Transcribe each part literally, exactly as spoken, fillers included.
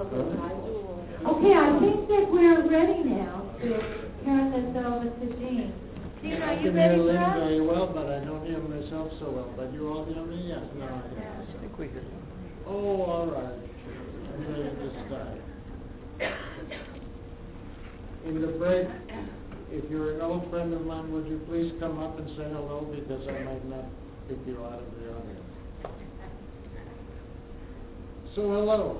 Okay, I think that we're ready now to turn this over to Dean. Dean, are you ready for us? I can hear Lynn very well, but I don't hear myself so well. But you all hear me? Yes, no, I hear. I think we hear you. Oh, all right. I'm ready to start. In the break, if you're an old friend of mine, would you please come up and say hello, because I might not pick you out of the audience. So hello.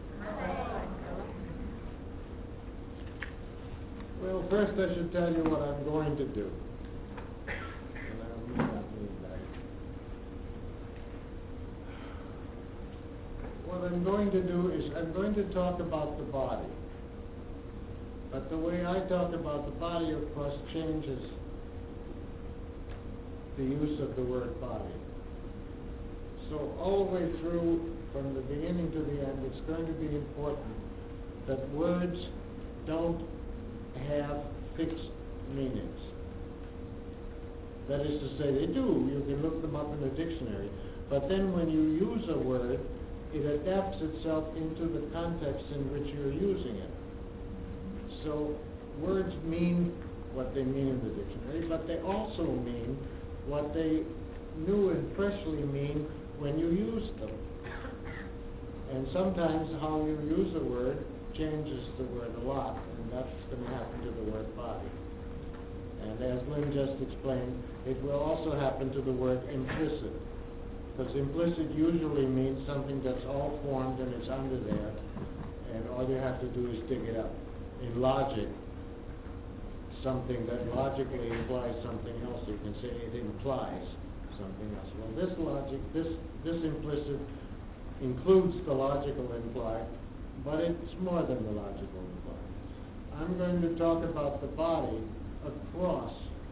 Well, first I should tell you what I'm going to do. And I may not mean that. What I'm going to do is I'm going to talk about the body. But the way I talk about the body, of course, changes the use of the word body. So all the way through, from the beginning to the end, it's going to be important that words don't have fixed meanings. That is to say, they do. You can look them up in a dictionary. But then when you use a word, it adapts itself into the context in which you're using it. So words mean what they mean in the dictionary, but they also mean what they new and freshly mean when you use them. And sometimes how you use a word changes the word a lot, and that's going to happen to the word body. And as Lynn just explained, it will also happen to the word implicit, because implicit usually means something that's all formed and it's under there, and all you have to do is dig it up. In logic, something that logically implies something else, you can say it implies something else. Well, this logic, this this implicit includes the logical implied, but it's more than the logical implied. I'm going to talk about the body across.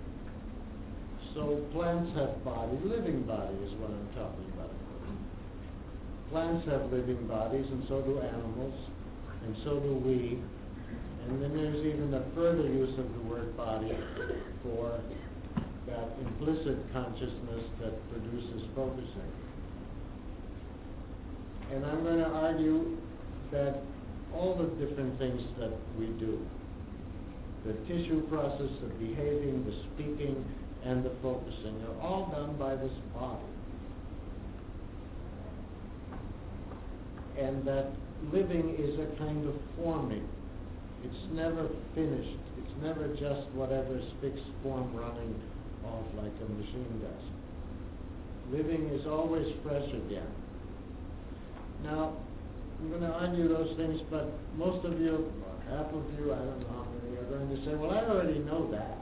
So plants have body, living body is what I'm talking about. Plants have living bodies, and so do animals, and so do we. And then there's even a further use of the word body for that implicit consciousness that produces focusing. And I'm going to argue that all the different things that we do, the tissue process, the behaving, the speaking, and the focusing, are all done by this body. And that living is a kind of forming. It's never finished. It's never just whatever's fixed form running off like a machine does. Living is always fresh again. Now, I'm going to argue those things, but most of you, half of you, I don't know how many, are going to say, well, I already know that.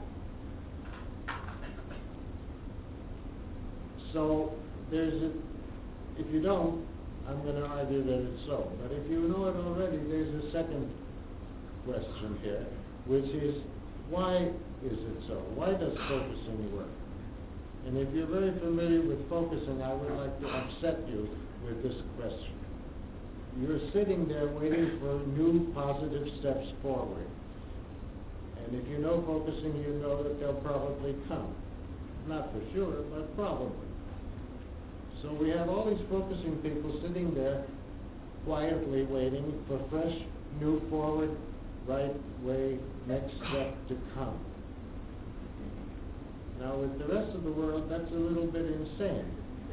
So, there's a, if you don't, I'm going to argue that it's so. But if you know it already, there's a second question here, which is, why is it so? Why does focusing work? And if you're very familiar with focusing, I would like to upset you with this question. You're sitting there waiting for new positive steps forward. And if you know focusing, you know that they'll probably come. Not for sure, but probably. So we have all these focusing people sitting there quietly waiting for fresh, new, forward, right way, next step to come. Now with the rest of the world, that's a little bit insane.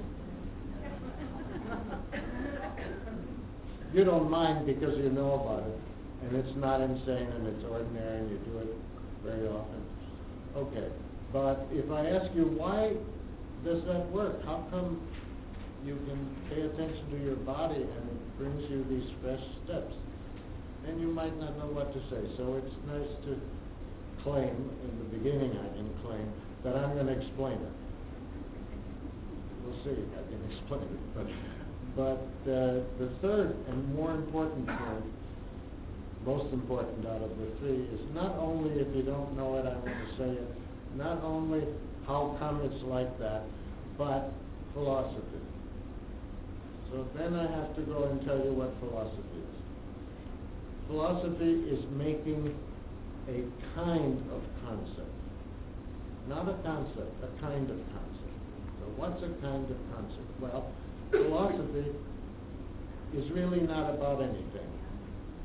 You don't mind because you know about it, and it's not insane and it's ordinary and you do it very often. Okay, but if I ask you, why does that work? How come you can pay attention to your body and it brings you these fresh steps? And you might not know what to say, so it's nice to claim, in the beginning I can claim, that I'm going to explain it. We'll see if I can explain it. But, but uh, the third and more important point, most important out of the three, is not only if you don't know it, I want to say it, not only how come it's like that, but philosophy. So then I have to go and tell you what philosophy is. Philosophy is making a kind of concept. Not a concept, a kind of concept. So what's a kind of concept? Well, philosophy is really not about anything.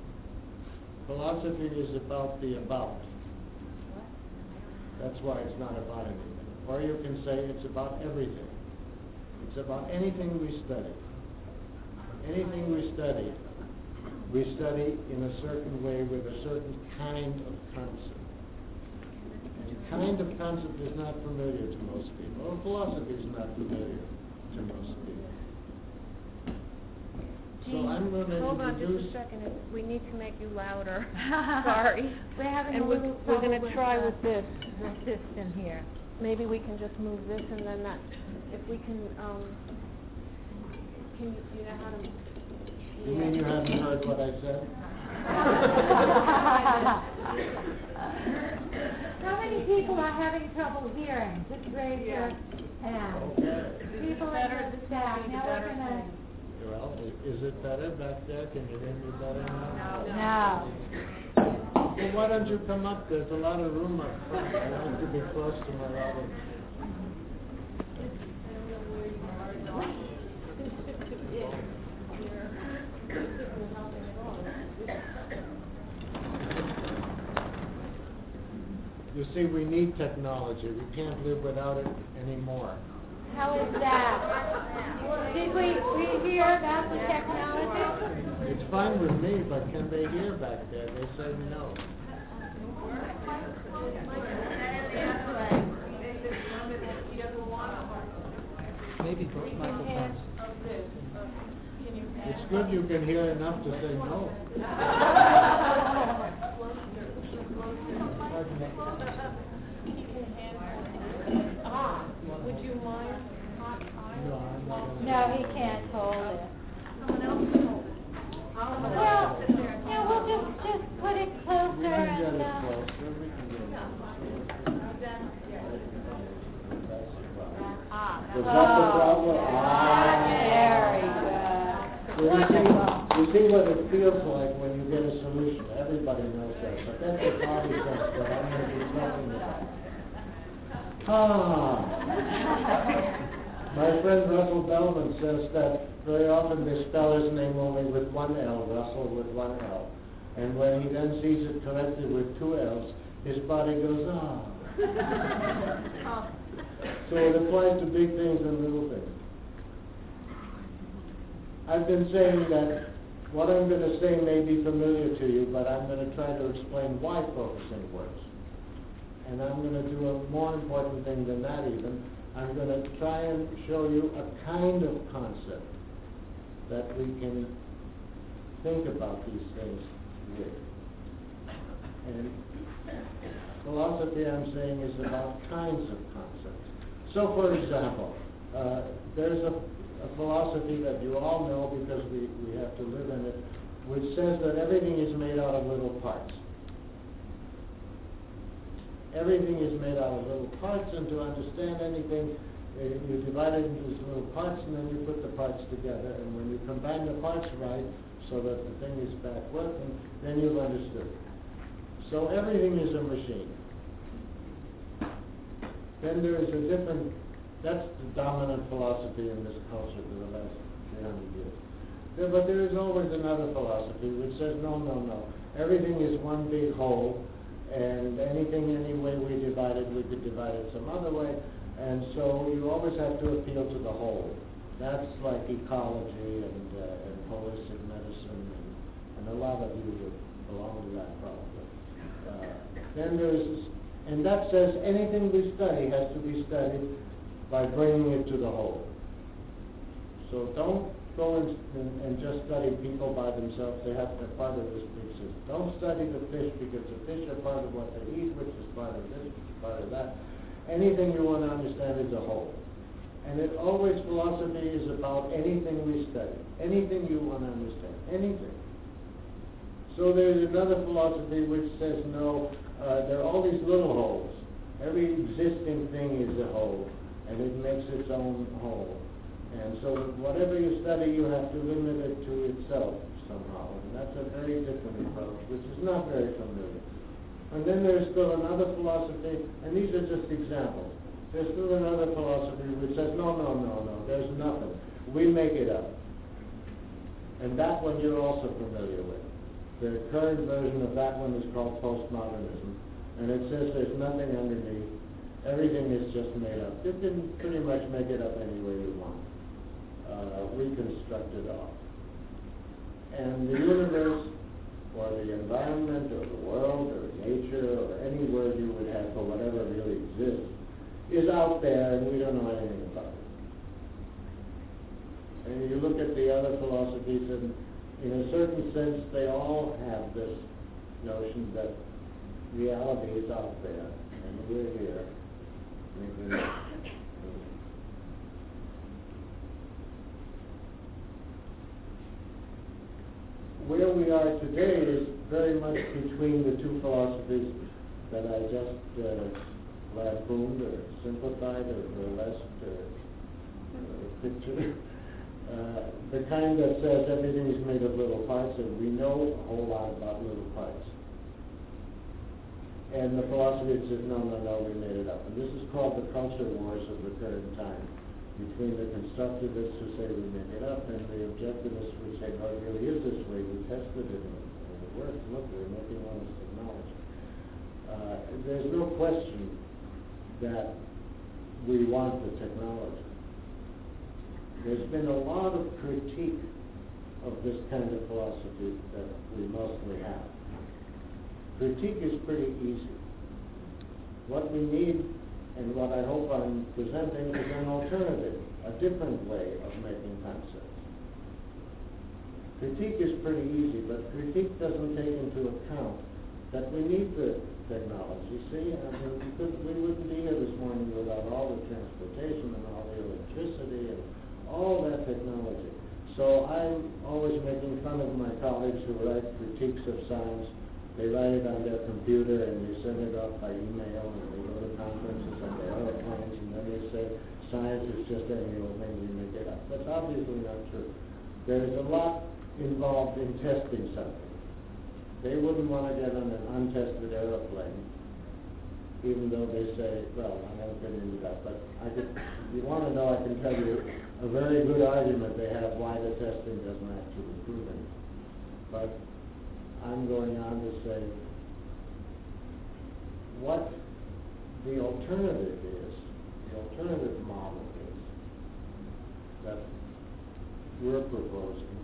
Philosophy is about the about. That's why it's not about anything. Or you can say it's about everything. It's about anything we study. Anything we study, we study in a certain way with a certain kind of concept. And kind of concept is not familiar to most people. Or philosophy is not familiar to most people. So I'm going to Hold on introduce... just a second. It- We need to make you louder. Sorry. We're having And a we're, little we're trouble going to try the- with this. the system here. Maybe we can just move this and then that. If we can, um, can you, you know how to... You mean you haven't heard what I said? How many people are having trouble hearing? Just raise your hand. Okay. People in the staff. Now we're gonna. Well, i- is it better back there? Can you hear me better now? No. Well, why don't you come up? There's a lot of room up front. I like to be close to my audience. You see, we need technology. We can't live without it anymore. How is that? Did we, we hear about the technology? It's fine with me, but can they hear back there? They say no. Maybe both microphones. It's good you can hear enough to say no. Would you mind? No, I'm not gonna- No, he can't hold it. Someone else can hold it. Well, yeah, we'll just, just put it We closer can get and, it uh, closer. We can get it ah. Was that the problem? Ah, very good. Well, you see, you see what it feels like when you get a solution. Everybody knows that, but that's the problem that's what I'm going to be talking about. Ah. My friend Russell Bellman says that very often they spell his name only with one L, Russell with one L. And when he then sees it corrected with two L's, his body goes, ah. So it applies to big things and little things. I've been saying that what I'm going to say may be familiar to you, but I'm going to try to explain why focusing works. And I'm going to do a more important thing than that even. I'm going to try and show you a kind of concept that we can think about these things with. And philosophy, I'm saying, is about kinds of concepts. So, for example, uh, there's a, a philosophy that you all know because we, we have to live in it, which says that everything is made out of little parts. Everything is made out of little parts, and to understand anything, uh, you divide it into these little parts, and then you put the parts together. And when you combine the parts right, so that the thing is back working, then you've understood. So everything is a machine. Then there is a different, that's the dominant philosophy in this culture for the last three hundred years. There, but there is always another philosophy which says, no, no, no. Everything is one big whole, and anything, any way we divide it, we could divide it some other way. And so you always have to appeal to the whole. That's like ecology and, uh, and holistic medicine, and, and a lot of you would belong to that probably. Uh, then there's, and that says anything we study has to be studied by bringing it to the whole. So don't go and, and, and just study people by themselves. They have to be part of this big system. Don't study the fish because the fish are part of what they eat, which is part of this, which is part of that. Anything you want to understand is a whole. And it always, philosophy is about anything we study, anything you want to understand, anything. So there's another philosophy which says, no, uh, there are all these little holes. Every existing thing is a whole, and it makes its own whole. And so whatever you study, you have to limit it to itself somehow. And that's a very different approach, which is not very familiar. And then there's still another philosophy, and these are just examples. There's still another philosophy which says, no, no, no, no, there's nothing. We make it up. And that one you're also familiar with. The current version of that one is called postmodernism, and it says there's nothing underneath. Everything is just made up. You can pretty much make it up any way you want. Uh, reconstruct it all. And the universe, or the environment, or the world, or nature, or any word you would have for whatever really exists, is out there, and we don't know anything about it. And you look at the other philosophies, and in a certain sense, they all have this notion that reality is out there, and we're here. Making it. Where we are today is very much between the two philosophies that I just uh, lampooned or simplified or burlesqued or uh, pictured. Uh, the kind that says everything is made of little parts, and we know a whole lot about little parts. And the philosophy that says, no, no, no, we made it up. And this is called the culture wars of the current time, between the constructivists who say we made it up and the objectivists who say, no, it really is this way. We tested it and it works. Look, we're making all this technology. Uh, there's no question that we want the technology. There's been a lot of critique of this kind of philosophy that we mostly have. Critique is pretty easy. What we need, and what I hope I'm presenting, is an alternative, a different way of making concepts. Critique is pretty easy, but critique doesn't take into account that we need the technology. See, I mean, we, could, we wouldn't be here this morning without all the transportation and all the electricity and all that technology. So I'm always making fun of my colleagues who write critiques of science. They write it on their computer and they send it off by email, and they go to conferences on their airplanes, and then they say science is just any old thing, we make it up. That's obviously not true. There's a lot involved in testing something. They wouldn't want to get on an untested airplane, even though they say, well, I haven't been into that, but I could, if you want to know, I can tell you a very good argument they have why the testing doesn't actually prove anything. But I'm going on to say what the alternative is, the alternative model is that we're proposing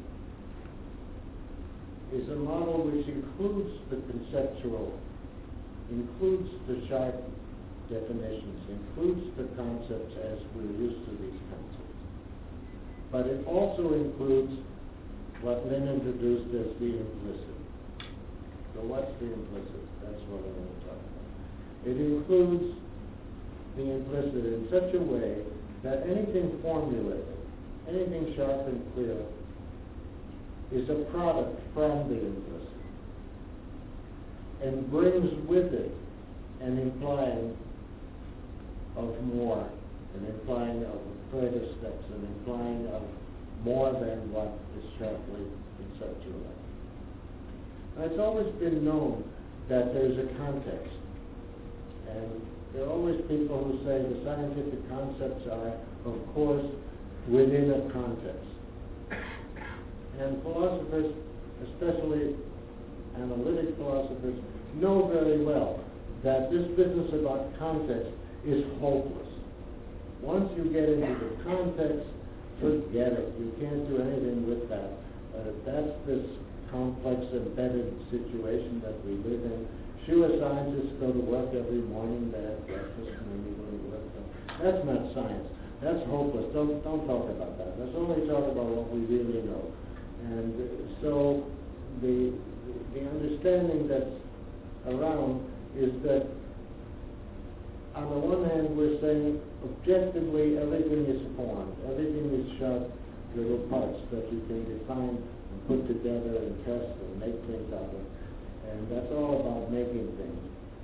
is a model which includes the conceptual, includes the sharp definitions, includes the concepts as we're used to these concepts. But it also includes what Lynn introduced as the implicit. So what's the implicit? That's what I'm going to talk about. It includes the implicit in such a way that anything formulated, anything sharp and clear, is a product from the implicit and brings with it an implying of more, an implying of further steps, an implying of more than what is sharply conceptualized. It's always been known that there's a context, and there are always people who say the scientific concepts are, of course, within a context. And philosophers, especially analytic philosophers, know very well that this business about context is hopeless. Once you get into the context, forget it. You can't do anything with that. Uh, that's this complex, embedded situation that we live in. Sure, scientists go to work every morning, they have breakfast, and then you go to work. That's not science. That's hopeless. Don't don't talk about that. Let's only talk about what we really know. And uh, so the the understanding that's around is that on the one hand we're saying objectively everything is formed, everything is sharp little parts that you can define and put together and test and make things out of. And that's all about making things.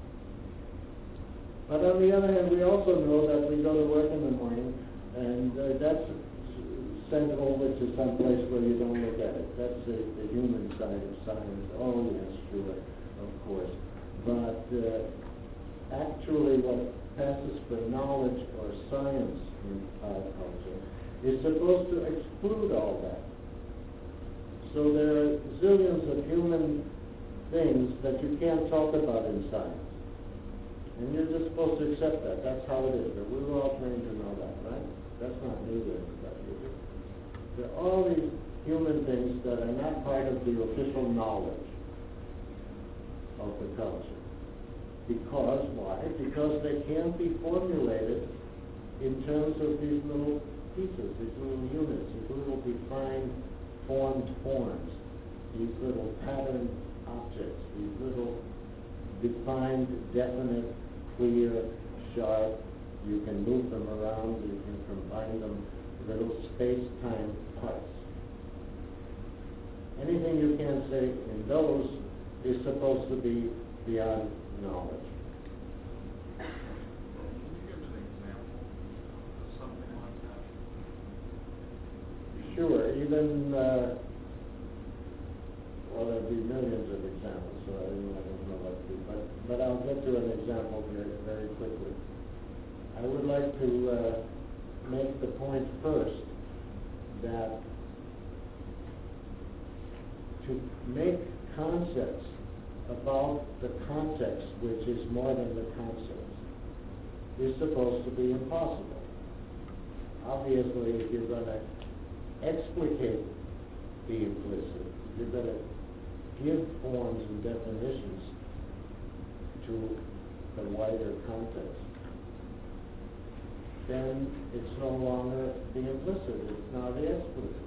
But on the other hand, we also know that we go to work in the morning, and uh, that's sent over to some place where you don't look at it. That's the, the human side of science. Oh, yes, sure, of course. But uh, actually what passes for knowledge or science in our culture is supposed to exclude all that. So there are zillions of human things that you can't talk about in science. And you're just supposed to accept that. That's how it is. But we were all trained to know that, right? That's not new to anybody, is it? There are all these human things that are not part of the official knowledge of the culture. Because, why? Because they can't be formulated in terms of these little pieces, these little units, these little defined formed forms, these little patterned objects, these little defined, definite, clear, sharp, you can move them around, you can combine them, little space-time parts. Anything you can't say in those is supposed to be beyond knowledge. Can you give an example of something like that? Sure, even, uh, well, there'd be millions of examples, so I don't, I don't know what to do, but, but I'll get to an example very, very quickly. I would like to uh, make the point first that to make concepts about the context, which is more than the concepts, is supposed to be impossible. Obviously, if you're going to explicate the implicit, you're going to give forms and definitions to the wider context, then it's no longer the implicit, it's now the explicit.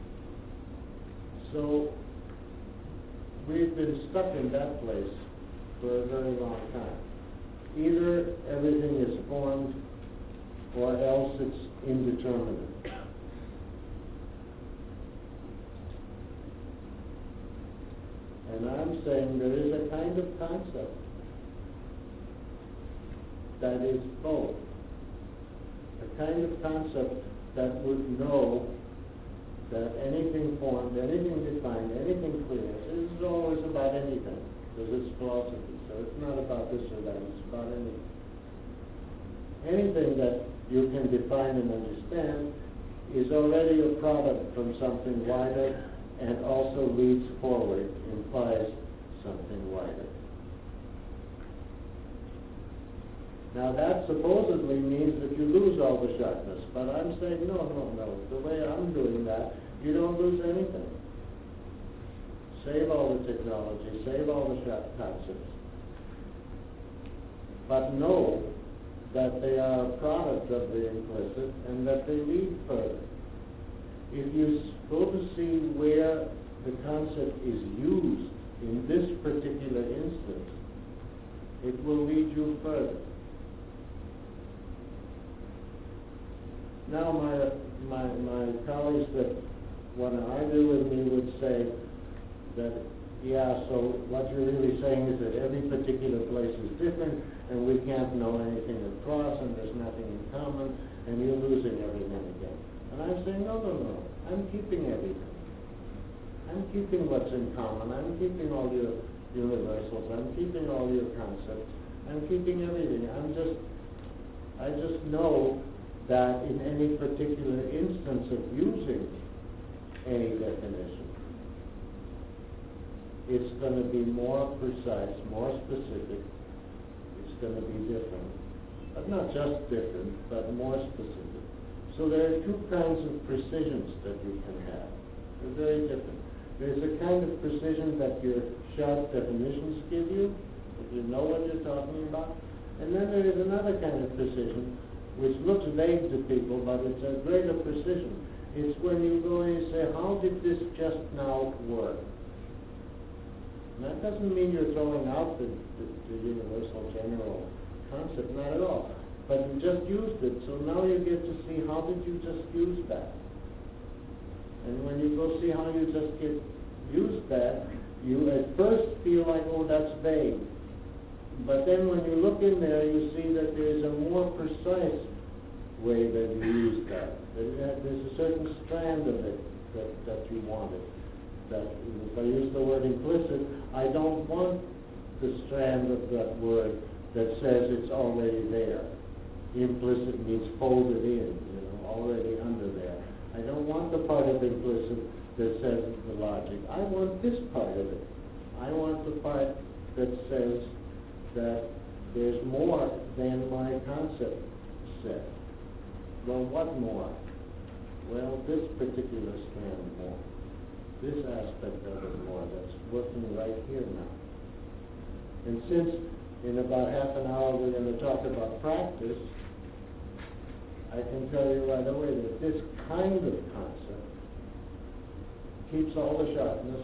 So we've been stuck in that place for a very long time. Either everything is formed or else it's indeterminate. And I'm saying there is a kind of concept that is both. A kind of concept that would know that anything formed, anything defined, anything clear, this is always about anything, because it's philosophy, so it's not about this or that, it's about anything. Anything that you can define and understand is already a product from something wider and also leads forward, implies something wider. Now that supposedly means that you lose all the sharpness, but I'm saying no, no, no. The way I'm doing that, you don't lose anything. Save all the technology, save all the sharp concepts, but know that they are a product of the implicit and that they lead further. If you go to see where the concept is used in this particular instance, it will lead you further. Now my, my, my colleagues that want to argue with me would say that, yeah, so what you're really saying is that every particular place is different and we can't know anything across and there's nothing in common and you're losing everything again. And I'm saying, no, no, no, I'm keeping everything. I'm keeping what's in common. I'm keeping all your universals. I'm keeping all your concepts. I'm keeping everything. I'm just, I just know that in any particular instance of using any definition, it's going to be more precise, more specific. It's going to be different. But not just different, but more specific. So there are two kinds of precisions that you can have. They're very different. There's a kind of precision that your sharp definitions give you, if you know what you're talking about. And then there is another kind of precision which looks vague to people, but it's a greater precision. It's when you go and you say, how did this just now work? And that doesn't mean you're throwing out the, the, the universal general concept, not at all. But you just used it, so now you get to see how did you just use that. And when you go see how you just get used that, you at first feel like, oh, that's vague. But then when you look in there, you see that there's a more precise way that you use that. There's a certain strand of it that, that you wanted. That if I use the word implicit, I don't want the strand of that word that says it's already there. Implicit means folded in, you know, already under there. I don't want the part of implicit that says the logic. I want this part of it. I want the part that says that there's more than my concept set. Well, what more? Well, this particular strand more. This aspect of it more. That's working right here now. And since in about half an hour we're going to talk about practice, I can tell you right away that this kind of concept keeps all the sharpness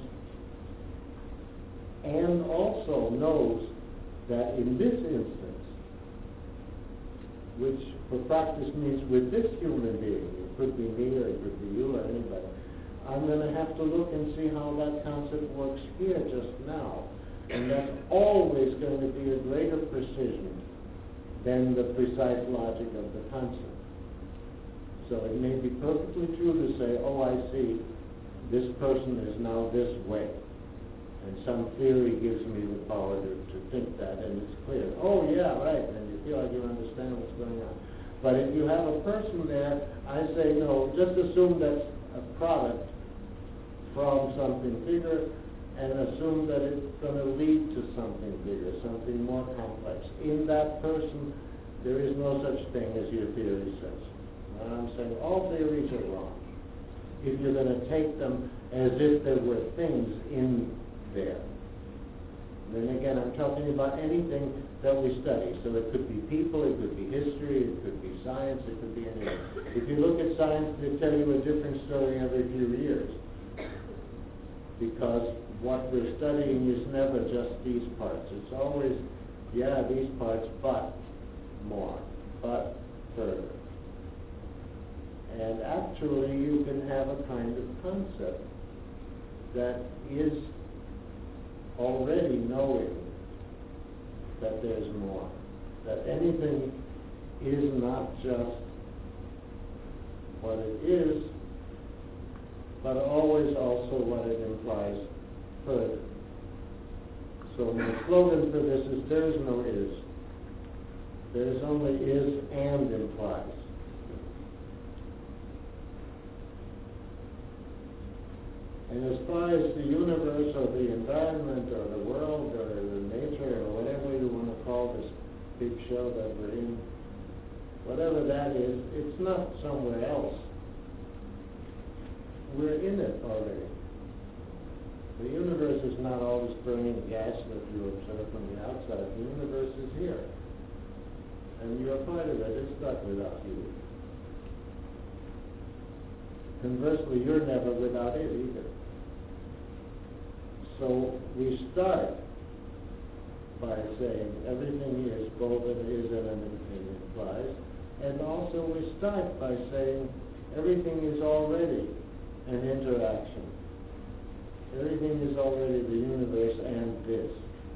and also knows that in this instance, which for practice means with this human being, it could be me or it could be you or anybody, I'm going to have to look and see how that concept works here just now. And that's always going to be a greater precision than the precise logic of the concept. So it may be perfectly true to say, oh, I see, this person is now this way. And some theory gives me the power to, to think that, and it's clear. Oh, yeah, right, and you feel like you understand what's going on. But if you have a person there, I say, no, just assume that's a product from something bigger, and assume that it's going to lead to something bigger, something more complex. In that person, there is no such thing as your theory says. And I'm saying all theories are wrong if you're going to take them as if there were things in there. Then again, I'm talking about anything that we study. So it could be people, it could be history, it could be science, it could be anything. If you look at science, they tell you a different story every few years. Because what we're studying is never just these parts. It's always, yeah, these parts, but more, but further. And actually, you can have a kind of concept that is already knowing that there's more, that anything is not just what it is, but always also what it implies further. So my slogan for this is, there is no is. There is only is and implies. And as far as the universe or the environment or the world or the nature or whatever you want to call this big show that we're in, whatever that is, it's not somewhere else. We're in it already. The universe is not all this burning gas that you observe from the outside. The universe is here. And you're a part of it. It's not without you. Conversely, you're never without it either. So we start by saying everything is, both it is and anything implies. And also we start by saying everything is already an interaction. Everything is already the universe and this.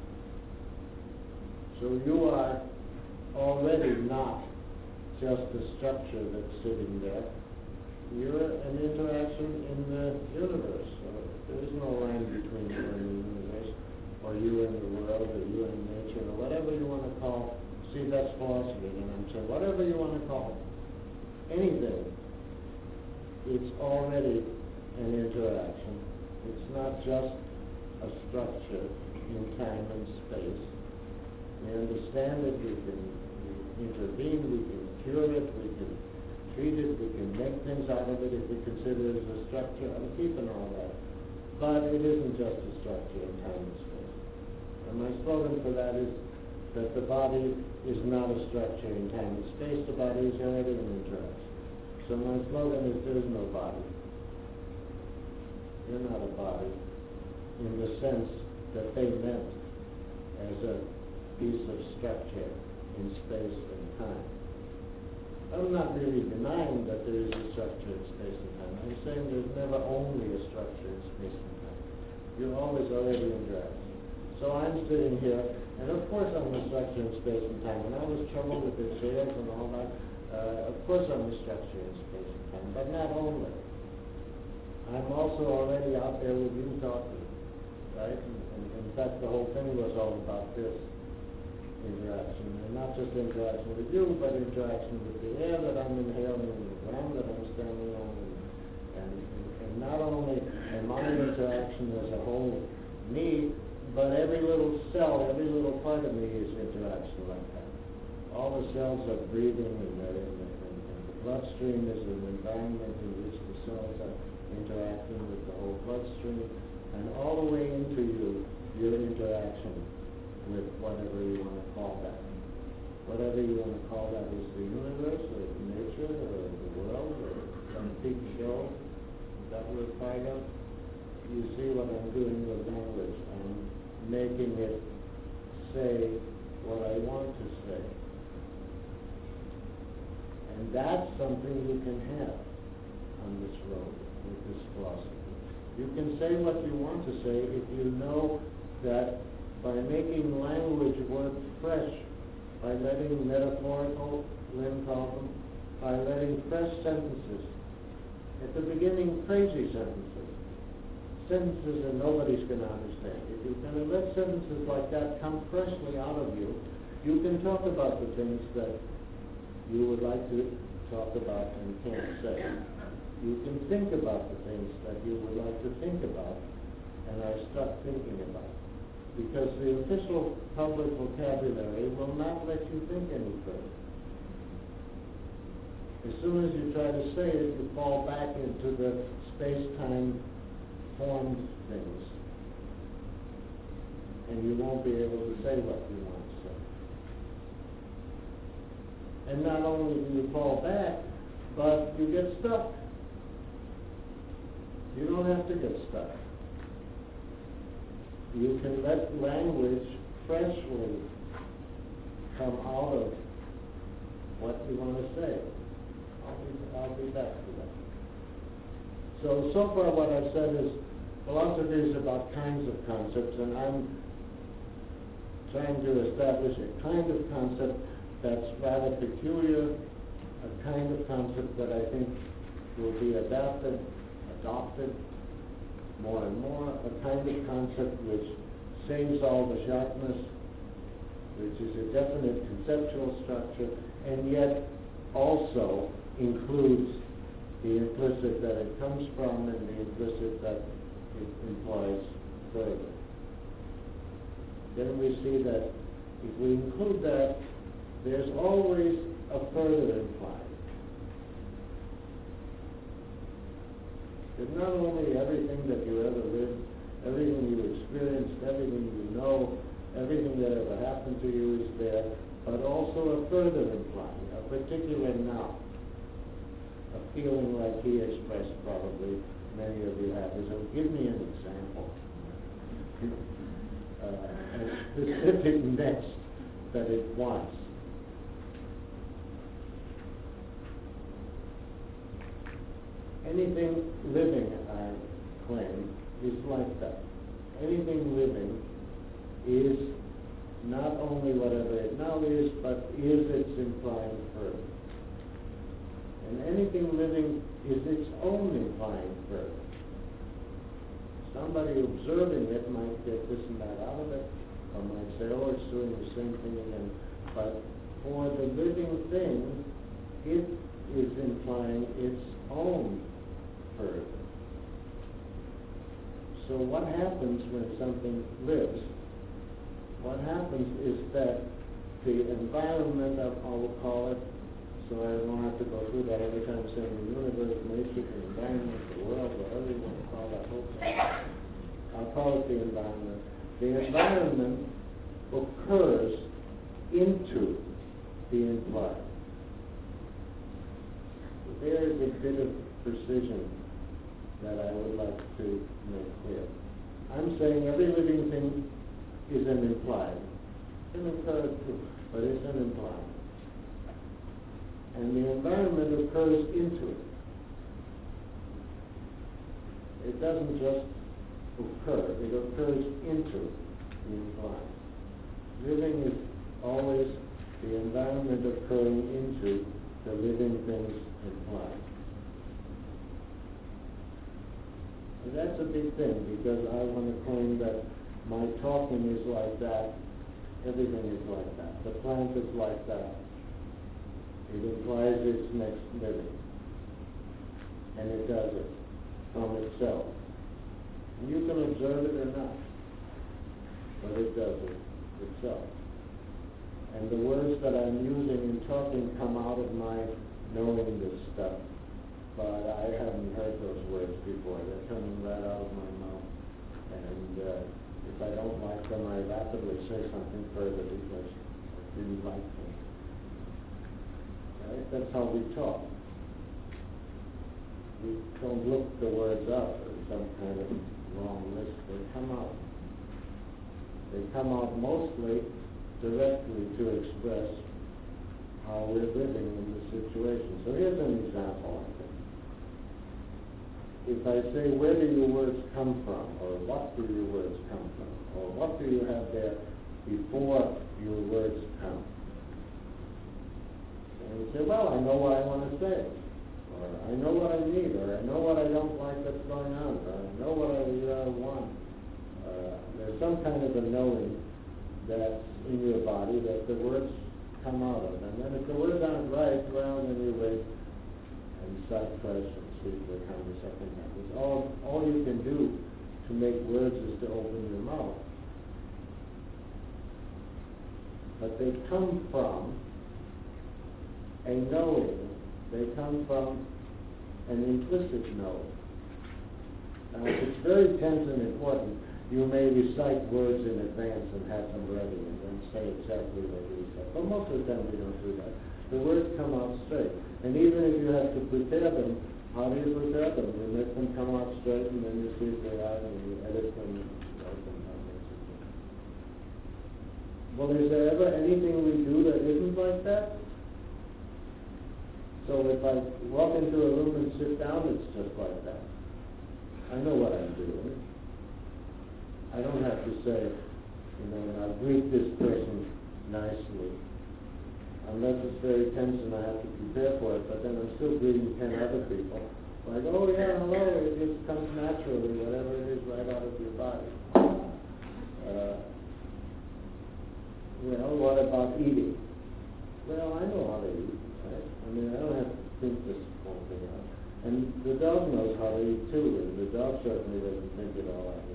So you are already not just a structure that's sitting there. You're an interaction in the universe. So there is no line between you and the universe, or you and the world, or you and nature, or whatever you want to call. See, that's philosophy, and I'm saying whatever you want to call it. Anything. It's already an interaction. It's not just a structure in time and space. We understand it, we can intervene, we can cure it, we can treat it, we can make things out of it if we consider it as a structure. I'm keeping all that. But it isn't just a structure in time and space. And my slogan for that is that the body is not a structure in time and space. The body is already an interaction. So my slogan is there is no body. You're not a body in the sense that they meant as a piece of structure in space and time. I'm not really denying that there is a structure in space and time. I'm saying there's never only a structure in space and time. You're always already interacting. So I'm sitting here, and of course I'm a structure in space and time. When I was trouble with the chairs and all that, uh, of course I'm a structure in space and time, but not only. I'm also already out there with you talking, right? And, and in fact, the whole thing was all about this interaction, and not just interaction with you, but interaction with the air that I'm inhaling and the ground that I'm standing on, and, and, and not only am I interaction as a whole me, but every little cell, every little part of me is interacting like that. All the cells are breathing, and, the, and, the, and the bloodstream is an environment in which the cells are interacting with the whole bloodstream, and all the way into you, your interaction with whatever you want to call that. Whatever you want to call that is the universe, or nature, or the world, or some big show that we're part of. You see what I'm doing with language. I'm making it say what I want to say. And that's something you can have on this road with this philosophy. You can say what you want to say if you know that by making language work fresh, by letting metaphorical, Lynn called them, by letting fresh sentences, at the beginning crazy sentences, sentences that nobody's going to understand. If you're going to let sentences like that come freshly out of you, you can talk about the things that you would like to talk about and can't say. You can think about the things that you would like to think about and are stuck thinking about. Because the official public vocabulary will not let you think any further. As soon as you try to say it, you fall back into the space-time formed things, and you won't be able to say what you want to say. And not only do you fall back, but you get stuck. You don't have to get stuck. You can let language freshly come out of what you want to say. I'll be, I'll be back to that. So, so far what I've said is philosophy is about kinds of concepts, and I'm trying to establish a kind of concept that's rather peculiar, a kind of concept that I think will be adapted, adopted more and more, a kind of concept which saves all the sharpness, which is a definite conceptual structure, and yet also includes the implicit that it comes from and the implicit that it implies further. Then we see that if we include that, there's always a further implied. That not only everything that you ever lived, everything you experienced, everything you know, everything that ever happened to you is there, but also a further implying, a particular now. A feeling like he expressed, probably many of you have, is, oh, give me an example. uh, a specific next that it wants. Anything living, I claim, is like that. Anything living is not only whatever it now is, but is its implying further. And anything living is its own implying further. Somebody observing it might get this and that out of it, or might say, oh, it's doing the same thing again. But for the living thing, it is implying its own further. So what happens when something lives? What happens is that the environment, of, I will call it, so I don't have to go through that every time saying the universe, nature, the environment, the world, whatever you want to call that whole thing. I'll call it the environment. The environment occurs into the implied. There is a bit of precision that I would like to make clear. I'm saying every living thing is an implied. It's an occurred too, but it's an implied. And the environment occurs into it. It doesn't just occur, it occurs into the implied. Living is always the environment occurring into the living things implied. And that's a big thing, because I want to claim that my talking is like that, everything is like that. The plant is like that. It implies its next living. And it does it from itself. And you can observe it or not. but it does it itself. And the words that I'm using in talking come out of my knowing this stuff, but I haven't heard those words before. They're coming right out of my mouth. And uh, if I don't like them, I rapidly say something further because I didn't like them. Right? That's how we talk. We don't look the words up in some kind of long list. They come out. They come out mostly directly to express how we're living in the situation. So here's an example. If I say, where do your words come from, or what do your words come from, or what do you have there before your words come? And you say, well, I know what I want to say, or I know what I need, or I know what I don't like that's going on, or I know what I uh, want. Uh, there's some kind of a knowing that's in your body that the words come out of. And then if the words aren't right, well, then you wait and start fresh and see if they come the second time. It's all, all you can do to make words is to open your mouth. But they come from a knowing. They come from an implicit knowing. Now, it's very tense and important. You may recite words in advance and have them ready and then say exactly what you said. But most of the time we don't do that. The words come out straight. And even if you have to prepare them, how do you prepare them? You make them come out straight and then you see if they are and you edit them and write them down. Well, is there ever anything we do that isn't like that? So if I walk into a room and sit down, it's just like that. I know what I'm doing. I don't have to say, you know, I'll greet this person nicely. Unless it's very tense and I have to prepare for it, but then I'm still greeting ten other people. Like, oh yeah, hello, it just comes naturally, whatever it is, right out of your body. Uh, well, what about eating? Well, I know how to eat, right? I mean, I don't have to think this whole thing out. And the dog knows how to eat too, and the dog certainly doesn't think it all out.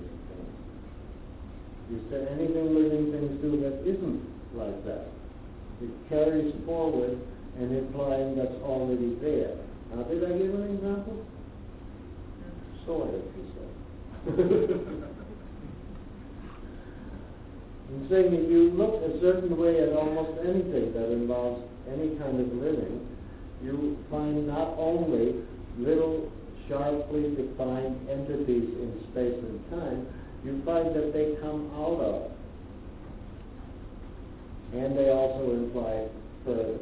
Is there anything living things do that isn't like that? It carries forward and implying that's already there. Now, did I give an example? Sort of, you said. I'm saying if you look a certain way at almost anything that involves any kind of living, you find not only little sharply defined entities in space and time, you find that they come out of. And they also imply further.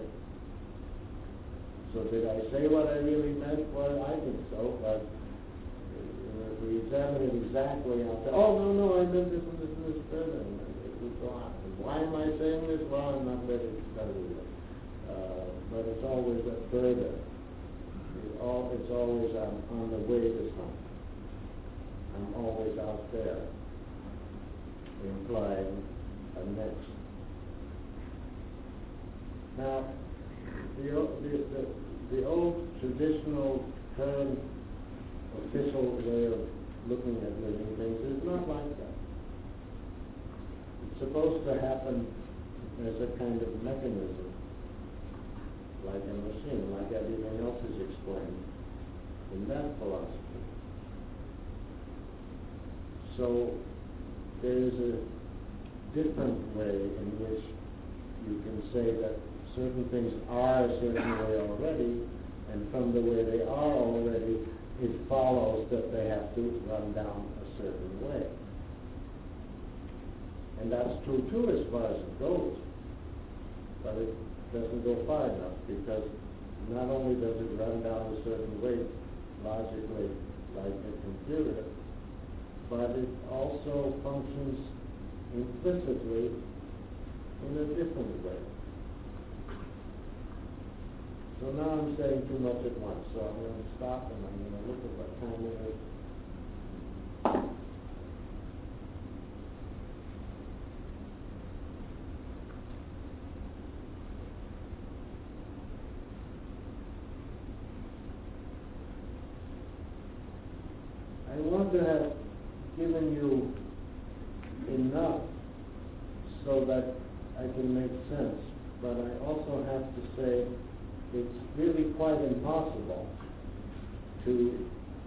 So did I say what I really meant? Well, I think so, but if we examine it exactly, I'll say, oh, no, no, I meant this and this and this further, and it would go on. And why am I saying this? Well, I'm not ready to tell you that. Uh, but it's always a further. It all, it's always on, on the way to something. I'm always out there, implying a next. Now, the, the, the, the old traditional current official way of looking at living things is not like that. It's supposed to happen as a kind of mechanism, like a machine, like everything else is explained in that philosophy. So there is a different way in which you can say that certain things are a certain way already, and from the way they are already, it follows that they have to run down a certain way. And that's true too as far as it goes, but it doesn't go far enough, because not only does it run down a certain way logically like a computer, but it also functions implicitly in a different way. So now I'm saying too much at once, so I'm going to stop and I'm going to look at what time it is. I want to have given you enough so that I can make sense. But I also have to say it's really quite impossible to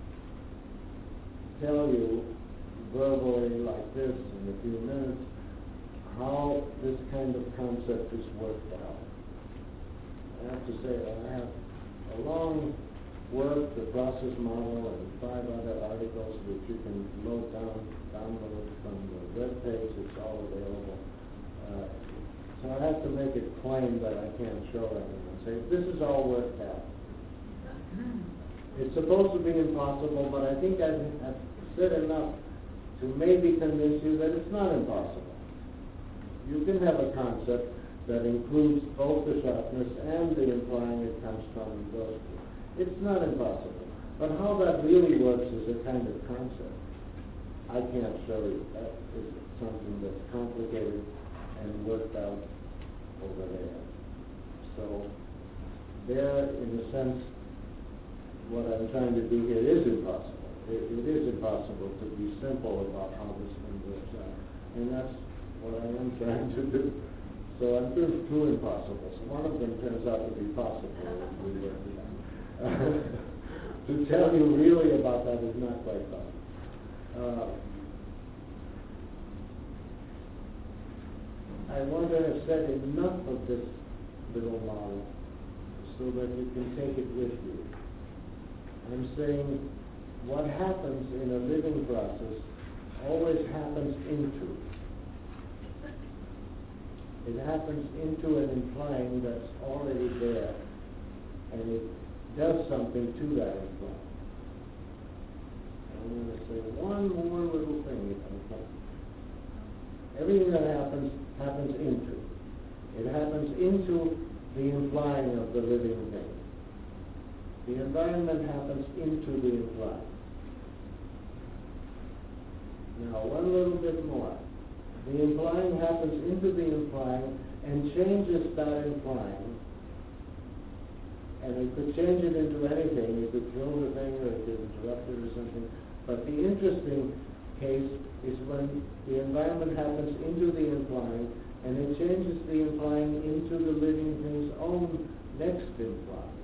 tell you verbally like this in a few minutes how this kind of concept is worked out. I have to say that I have a long work, the process model, and five other articles which you can load down, download from the web page. It's all available. Uh, so I have to make a claim that I can't show anyone. Say, this is all worked out. It's supposed to be impossible, but I think I've, I've said enough to maybe convince you that it's not impossible. You can have a concept that includes both the sharpness and the implying it comes from those two. It's not impossible. But how that really works is a kind of concept. I can't show you. That is something that's complicated and worked out over there. So there, in a sense, what I'm trying to do here is impossible. It, it is impossible to be simple about how this thing works out. And that's what I am trying to do. So I'm doing two impossibles. One of them turns out to be possible if we work it out. To tell you really about that is not quite possible. Uh, I want to have said enough of this little model so that you can take it with you. I'm saying what happens in a living process always happens into. It happens into an implying that's already there, and it does something to that implying. I'm going to say one more little thing if I can. Everything that happens, happens into. It happens into the implying of the living thing. The environment happens into the implying. Now, one little bit more. The implying happens into the implying and changes that implying. And it could change it into anything. You could throw the thing or it could interrupt it or something. But the interesting case is when the environment happens into the implying and it changes the implying into the living thing's own next implying.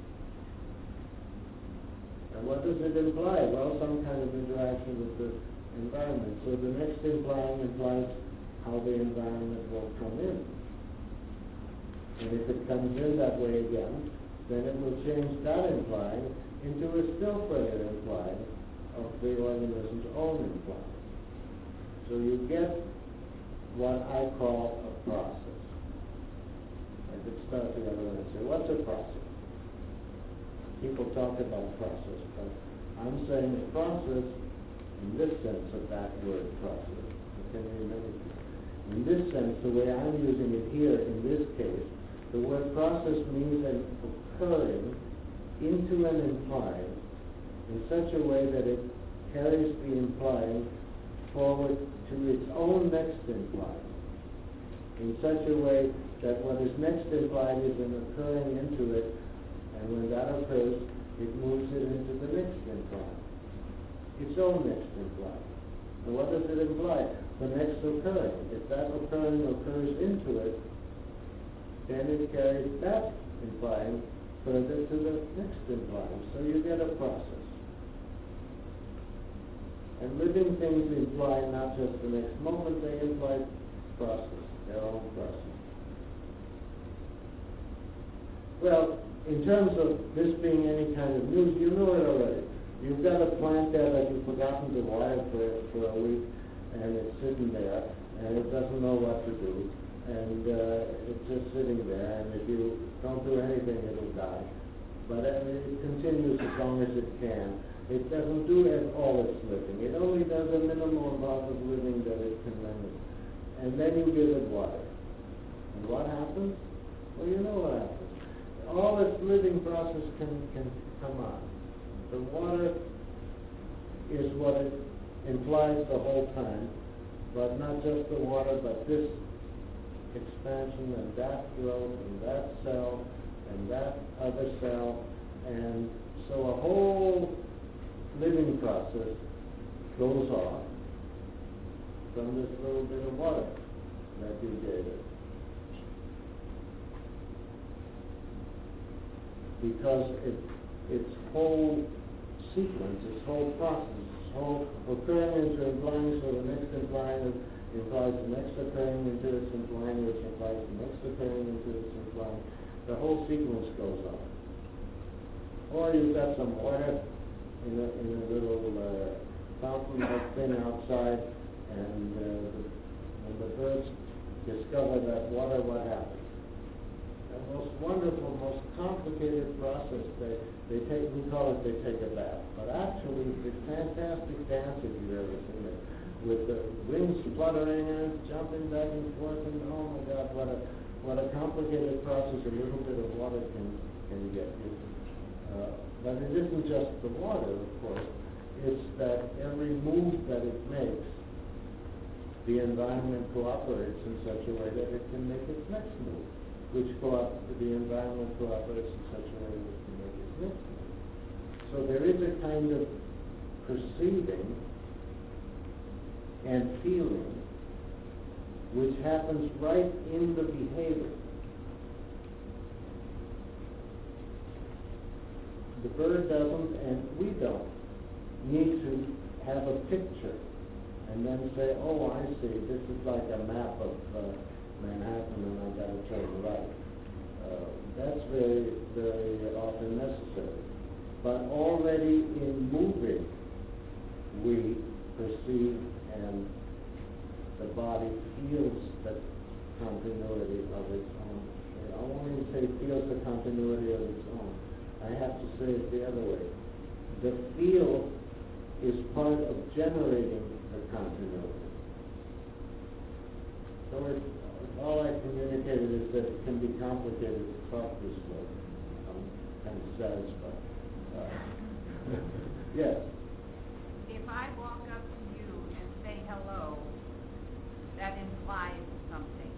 And what does it imply? Well, some kind of interaction with the environment. So the next implying implies how the environment will come in. And if it comes in that way again, then it will change that implying into a still further implying of the organism's own implying. So you get what I call a process. I could start the other way and say, what's a process? People talk about process, but I'm saying a process in this sense of that word process. It can mean many things. In this sense, the way I'm using it here, in this case, the word process means an occurring into an implying in such a way that it carries the implying forward to its own next implying, in such a way that what is next implied is an occurring into it, and when that occurs, it moves it into the next implying, its own next implying. And what does it imply? The next occurring. If that occurring occurs into it, then it carries that implying further to the next implying. So you get a process. And living things imply not just the next moment, they imply process, their own process. Well, in terms of this being any kind of news, you know it already. You've got a plant there that you've forgotten to water for, for a week, and it's sitting there, and it doesn't know what to do, and uh, it's just sitting there, and if you don't do anything, it'll die. But uh, it continues as long as it can. It doesn't do it all its living. It only does a minimal amount of living that it can render. And then you give it water. And what happens? Well, you know what happens. All its living process can, can come on. The water is what it implies the whole time, but not just the water, but this expansion and that growth and that cell and that other cell. And so a whole living process goes on from this little bit of water. that you gave it. Because it, its whole sequence, its whole process, its whole occurring into implying, so the next implying implies the next occurring into its implying, which implies the next occurring into its implying. The whole sequence goes on. Or you've got some water in a, in a little uh, fountain-like thing outside, and uh, the, when the birds discover that water, what happens? The most wonderful, most complicated process. They, they take, we call it they take a bath. But actually, it's a fantastic dance if you've ever seen it. With the wings fluttering and jumping back and forth, and oh my God, what a, what a complicated process a little bit of water can, can get you. Uh, but it isn't just the water, of course. It's that every move that it makes, the environment cooperates in such a way that it can make its next move, which co- the environment cooperates in such a way that it can make its next move. So there is a kind of perceiving and feeling which happens right in the behavior. The bird doesn't, and we don't, need to have a picture and then say, oh, I see, this is like a map of uh, Manhattan and I've got to turn right. Uh, that's very, very often necessary. But already in moving, we perceive and the body feels the continuity of its own. I only say feels the continuity of its own. I have to say it the other way. The feel is part of generating the continuity. So it, all I communicated is that it can be complicated to talk this way. I'm kind of satisfied. Uh, yes? If I walk up to you and say hello, that implies something.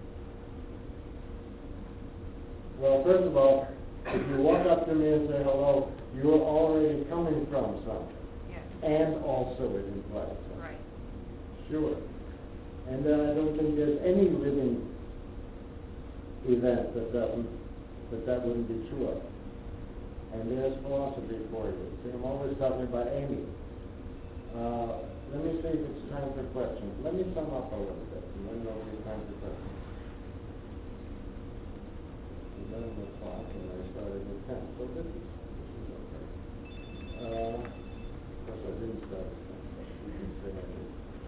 Well, first of all, if you walk up to me and say hello, you're already coming from something. Yes. And also it implies something. Right. Sure. And then I don't think there's any living event that doesn't, that that wouldn't be true of. And there's philosophy for you. See, I'm always talking about Amy. Uh, let me see if it's time for questions. Let me sum up a little bit, and then there'll be time for questions. eleven o'clock, and I started at ten, so this is, this is okay. Uh, of course, I didn't start at ten, but you can say I did.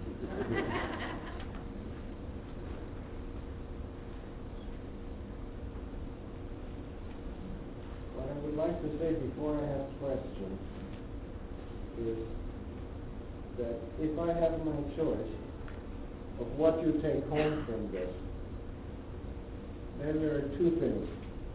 What I would like to say before I ask questions is that if I have my choice of what you take home from this, then there are two things.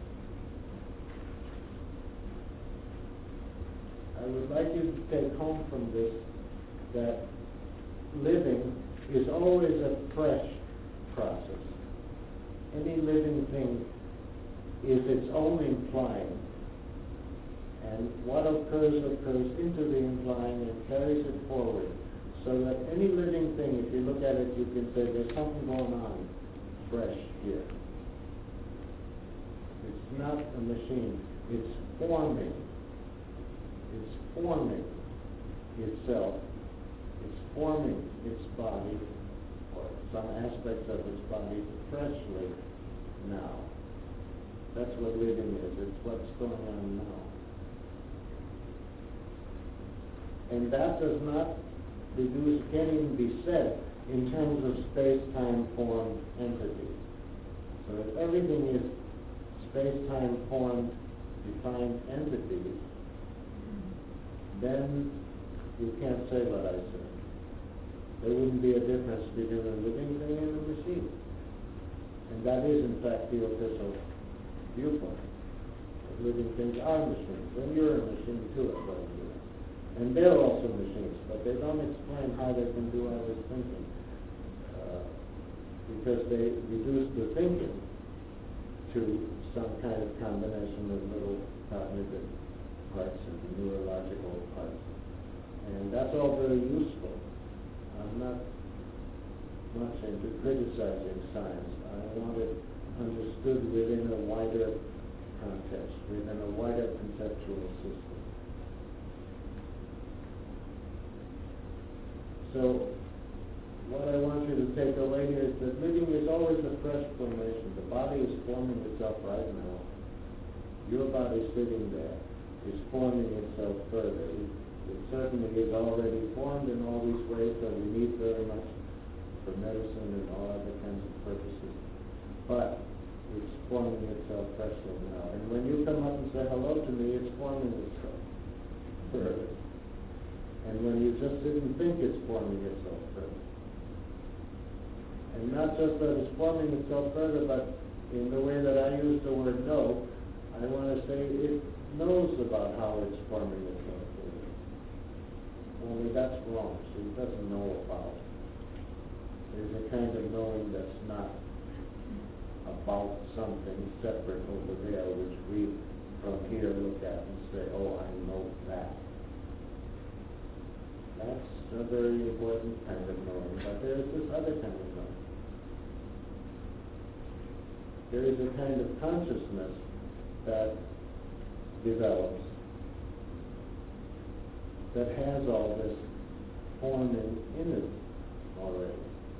I would like you to take home from this that living is always a fresh process. Any living thing is its own implying, and what occurs occurs into the implying and carries it forward, so that any living thing, if you look at it, you can say there's something going on fresh here. It's not a machine. It's forming. It's forming itself. It's forming its body, or some aspects of its body, freshly now. That's what living is. It's what's going on now. And that does not reduce, can't even be said in terms of space-time form entities. So if everything is space-time formed, defined entities, then you can't say what I said. There wouldn't be a difference between a living thing and a machine. And that is, in fact, the official viewpoint. Living things are machines. And you're a machine too, according to that. And they're also machines, but they don't explain how they can do all this thinking. Uh, because they reduce the thinking to some kind of combination of little cognitive parts and neurological parts. And that's all very useful. I'm not much into criticizing science. I want it understood within a wider context, within a wider conceptual system. So, what I want you to take away here is that living is always a fresh formation. The body is forming itself right now. Your body sitting there is forming itself further. It, it certainly is already formed in all these ways that we need very much for medicine and all other kinds of purposes. But it's forming itself freshly now. And when you come up and say hello to me, it's forming itself further. And when you just sit and think, it's forming itself further. And not just that it's forming itself further, but in the way that I use the word know, I want to say it knows about how it's forming itself further. Only that's wrong. So it doesn't know about it. There's a kind of knowing that's not about something separate over there, which we from here look at and say, oh, I know that. That's a very important kind of knowing, but there is this other kind of knowing. There is a kind of consciousness that develops that has all this forming in it already.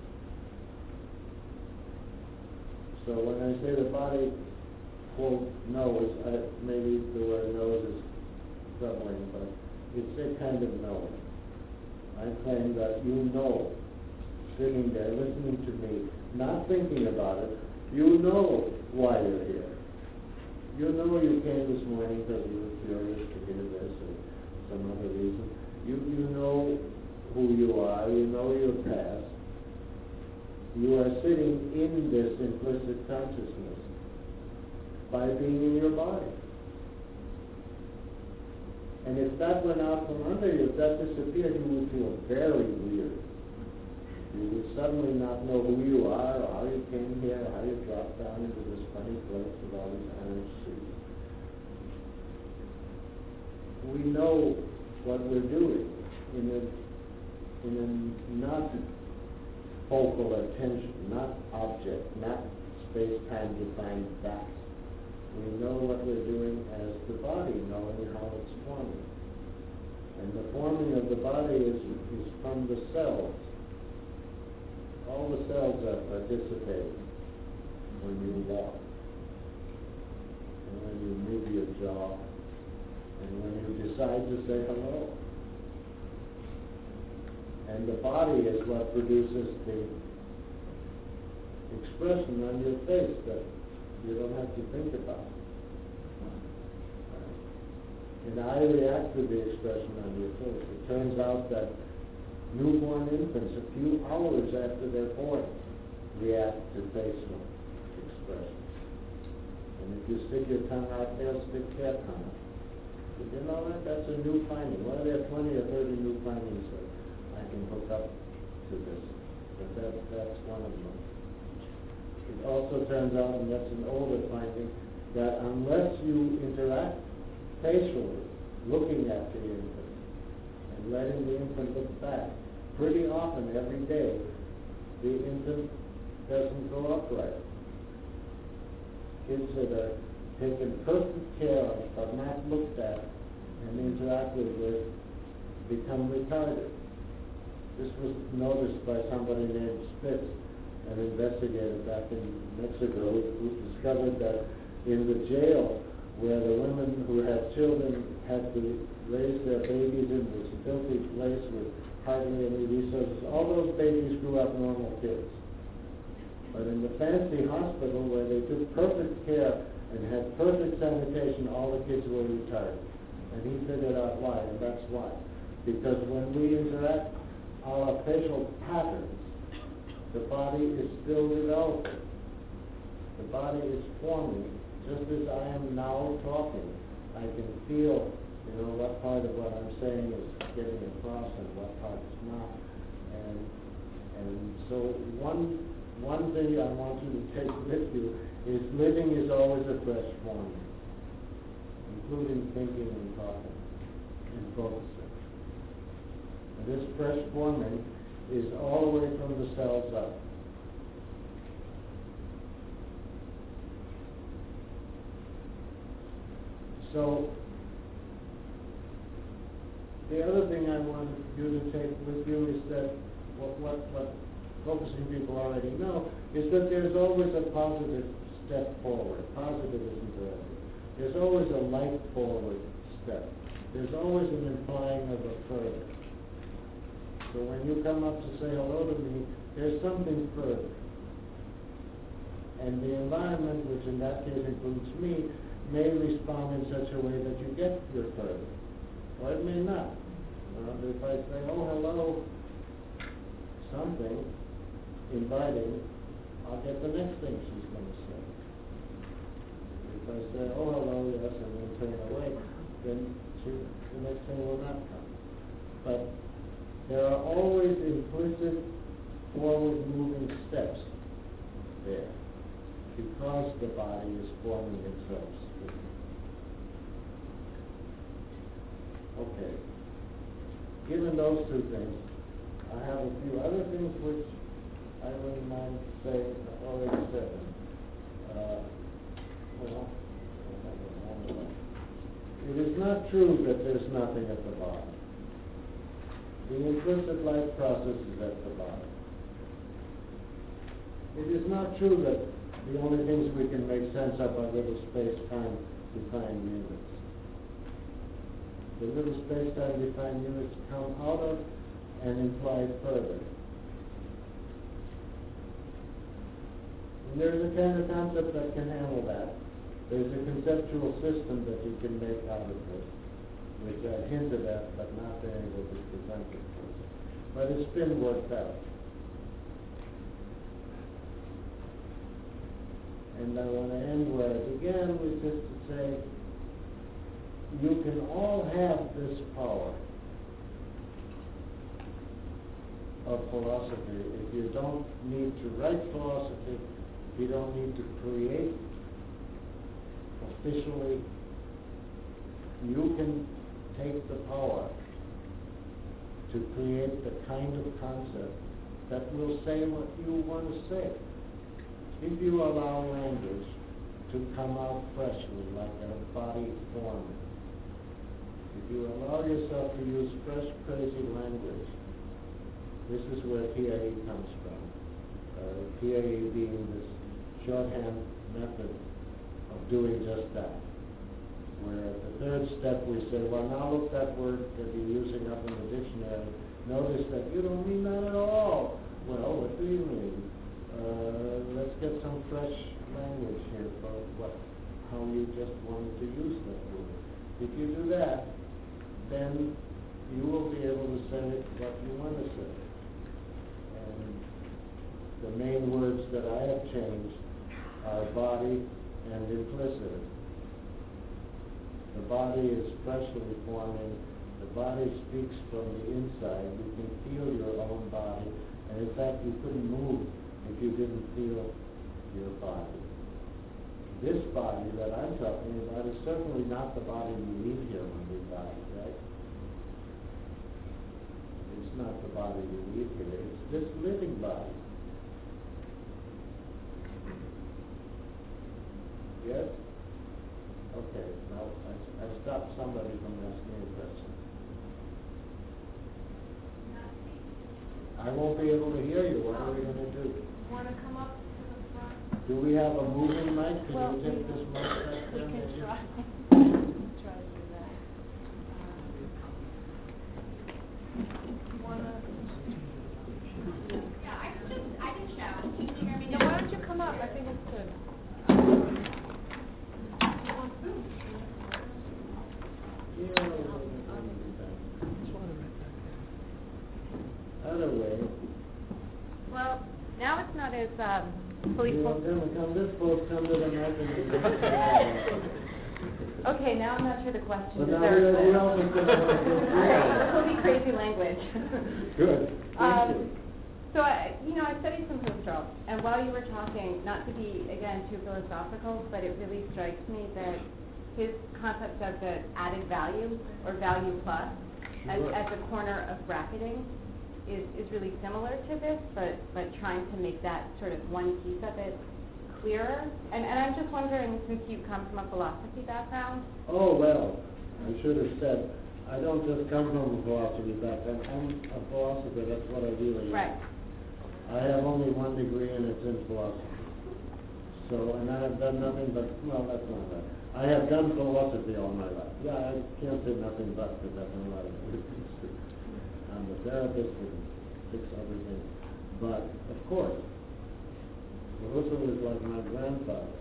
So when I say the body, quote, knows, I, maybe the word knows is troubling, but it's a kind of knowing. I claim that you know, sitting there listening to me, not thinking about it, you know why you're here. You know you came this morning because you were curious to hear this or some other reason. You, you know who you are, you know your past. You are sitting in this implicit consciousness by being in your body. And if that went out from under you, if that disappeared, you would feel very weird. You would suddenly not know who you are, or how you came here, or how you dropped down into this funny place with all these orange suits. We know what we're doing in a, in a not focal attention, not object, not space-time defined facts. We know what we're doing as the body, knowing how it's forming. And the forming of the body is, is from the cells. All the cells are participating when you walk, and when you move your jaw, and when you decide to say hello. And the body is what produces the expression on your face that you don't have to think about. And I react to the expression on your face. It turns out that newborn infants, a few hours after they're born, react to facial expressions. And if you stick your tongue out, they'll stick their tongue out. Did you know that? That's a new finding. Well, there are twenty or thirty new findings that I can hook up to this. But that, that's one of them. It also turns out, and that's an older finding, that unless you interact facially, looking at the infant, and letting the infant look back, pretty often every day, the infant doesn't go upright. Kids that are taken perfect care of, but not looked at and interacted with, become retarded. This was noticed by somebody named Spitz, an investigator back in Mexico, who discovered that in the jail where the women who had children had to raise their babies in this filthy place with hardly any resources, all those babies grew up normal kids. But in the fancy hospital where they took perfect care and had perfect sanitation, all the kids were retarded. And he figured out why, and that's why. Because when we interact, our facial patterns, the body is still developing. The body is forming. Just as I am now talking, I can feel, you know, what part of what I'm saying is getting across and what part is not. And and so one one thing I want you to take with you is living is always a fresh forming, including thinking and talking and focusing. And this fresh forming is all the way from the cells up. So, the other thing I want you to take with you is that what, what, what focusing people already know is that there's always a positive step forward. Positive isn't there. There's always a light forward step. There's always an implying of a further. So when you come up to say hello to me, there's something further. And the environment, which in that case includes me, may respond in such a way that you get your further. Or it may not. Uh, if I say, oh, hello, something, inviting, I'll get the next thing she's going to say. If I say, oh, hello, yes, and then turn away, then she, the next thing will not come. But there are always implicit forward-moving steps there because the body is forming itself. Okay. Given those two things, I have a few other things which I wouldn't mind saying. I've already said them. Uh, well, it is not true that there's nothing at the bottom. The implicit life process is at the bottom. It is not true that the only things we can make sense of are little space-time defined units. The little space-time defined units come out of and imply further. And there's a kind of concept that can handle that. There's a conceptual system that you can make out of this, which I hinted at, but not been able to present it to you. But it's been worked out. And I want to end where I began, which is to say, you can all have this power of philosophy if you don't need to write philosophy, if you don't need to create officially. You can take the power to create the kind of concept that will say what you want to say. If you allow language to come out freshly, like a body form, if you allow yourself to use fresh, crazy language, this is where P A E comes from. Uh, P A E being this shorthand method of doing just that. Where at the third step we say, well, now look that word that you're using up in the dictionary. Notice that you don't mean that at all. Well, what do you mean? Uh, let's get some fresh language here for what, how you just wanted to use that word. If you do that, then you will be able to say what you want to say. And the main words that I have changed are body and implicit. The body is freshly forming. The body speaks from the inside. You can feel your own body. And in fact, you couldn't move if you didn't feel your body. This body that I'm talking about is certainly not the body we leave here when we die, right? It's not the body we leave here. It's this living body. Yes? Okay, now I, I stopped somebody from asking a question. I won't be able to hear you. What are we going to do? Want to come up to the front? Do we have a moving mic? Can Well, you take we- this mic back We there? can maybe? try, try to do that. Want to? Yeah, I can just, I can shout. Can you hear me No, now? why don't you come up? I think it's good. Yeah, we'll- we'll be back. There's water right back there. Other way. Well, now it's not as, um, You police. don't come, come this close, come to the mic and you Okay, now I'm not sure the question But now deserves we it. all just gonna have to go through All right, it. this will be crazy language. Good. Thank Um, you. So, I, you know, I studied some Husserl, and while you were talking, not to be, again, too philosophical, but it really strikes me that his concept of the added value, or value plus, as, Sure. as a corner of bracketing, is, is really similar to this, but, but trying to make that sort of one piece of it clearer. And, and I'm just wondering, since you come from a philosophy background. Oh, well, I should have said, I don't just come from a philosophy background. I'm a philosopher, that's what I really am. Right. I have only one degree and it's in philosophy. So, and I have done nothing but, well, that's not right. I have done philosophy all my life. Yeah, I can't say nothing but, because I've done a lot of other things too. I'm a therapist and fix other things. But, of course, Husserl is like my grandfather.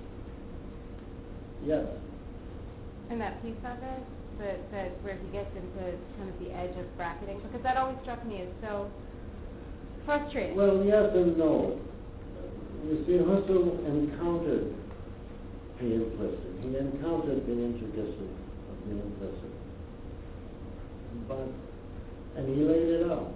Yes. And that piece of it, that, that where he gets into kind of the edge of bracketing, because that always struck me as so frustrating. Well, yes and no. You see, Husserl encountered the implicit. He encountered the intricacy of the implicit. But, and he laid it out.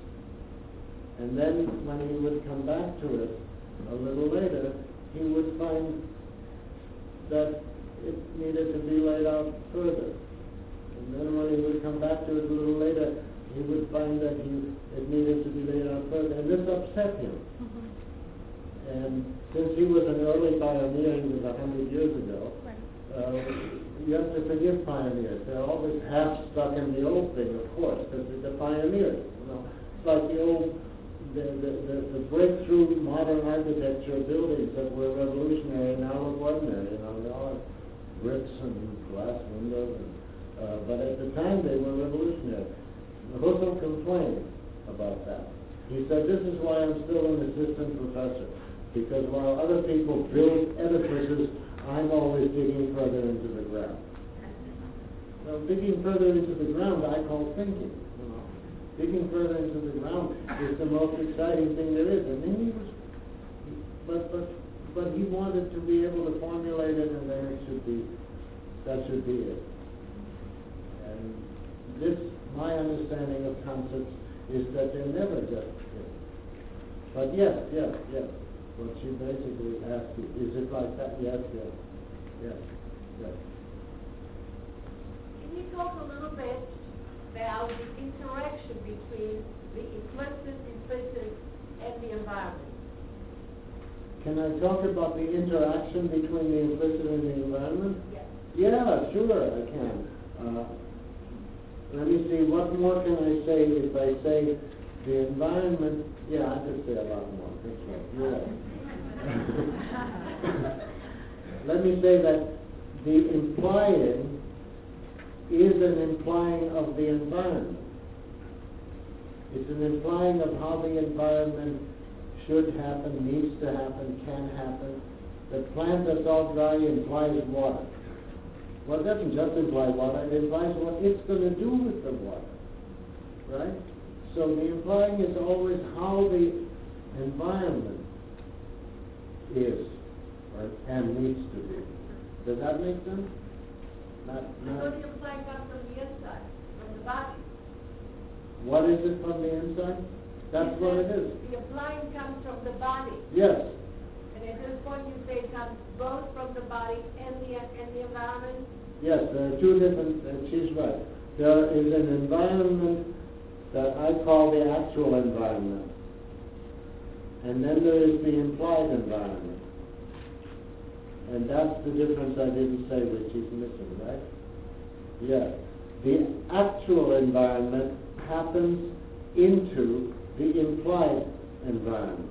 And then when he would come back to it a little later, he would find that it needed to be laid out further. And then when he would come back to it a little later, he would find that he, it needed to be laid out further. And this upset him. Mm-hmm. And since he was an early pioneer, he was a hundred years ago, Right. uh, you have to forgive pioneers. They're always half stuck in the old thing, of course, because they're the pioneers. You know, it's like the old, the, the, the, the breakthrough modern architecture buildings that were revolutionary now look ordinary. You know, they all have bricks and glass windows, and, uh, but at the time they were revolutionary. Husserl complained about that. He said, "This is why I'm still an assistant professor. Because while other people build edifices, I'm always digging further into the ground." Well, digging further into the ground I call thinking. You know, digging further into the ground is the most exciting thing there is. And then he was, but but but he wanted to be able to formulate it, and then it should be, that should be it. And this, my understanding of concepts is that they're never just it. But yes, yes, yes. What she basically asked you, is it like that? Yes, yes, yes, yes. Can you talk a little bit about the interaction between the implicit, implicit, and the environment? Can I talk about the interaction between the implicit and the environment? Yes. Yeah, sure, I can. Uh, let me see, what more can I say if I say the environment? Yeah, I could say a lot more. That's right. You're right. Let me say that the implying is an implying of the environment. It's an implying of how the environment should happen, needs to happen, can happen. The plant that's all dry implies water. Well, it doesn't just imply water, it implies what it's going to do with the water, right? So the implying is always how the environment is, or and needs to be. Does that make sense? Not, I not, know the implying comes from the inside, from the body. what is it from the inside? That's You what it said is. The implying comes from the body. Yes, And at this point you say it comes both from the body and the, and the environment? yes, there are two different, and she's right. There is an environment that I call the actual environment. And then there is the implied environment. And that's the difference I didn't say, which is missing, right? Yes. The actual environment happens into the implied environment.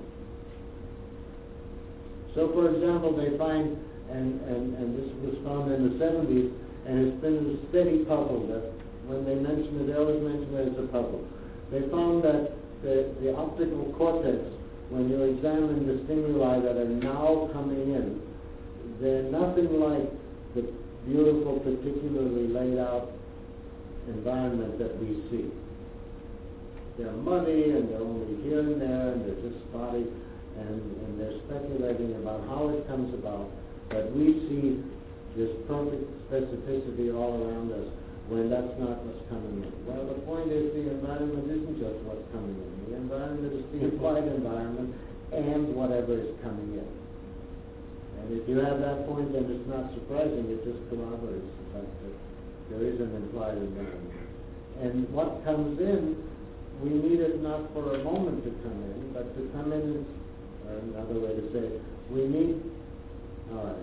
So, for example, they find, and, and, and this was found in the seventies, and it's been a steady puzzle that when they mention it, they always mention it as a puzzle. They found that the, the optical cortex, when you examine the stimuli that are now coming in, they're nothing like the beautiful, particularly laid out environment that we see. They're muddy, and they're only here and there, and they're just spotty, and, and they're speculating about how it comes about that we see this perfect specificity all around us when that's not what's coming in. Well, the point is the environment isn't just what's coming in. The environment is the implied environment and whatever is coming in. And if you have that point, then it's not surprising. It just corroborates the fact that there is an implied environment. And what comes in we need it not for a moment to come in, but to come in, or another way to say it, we need, all right.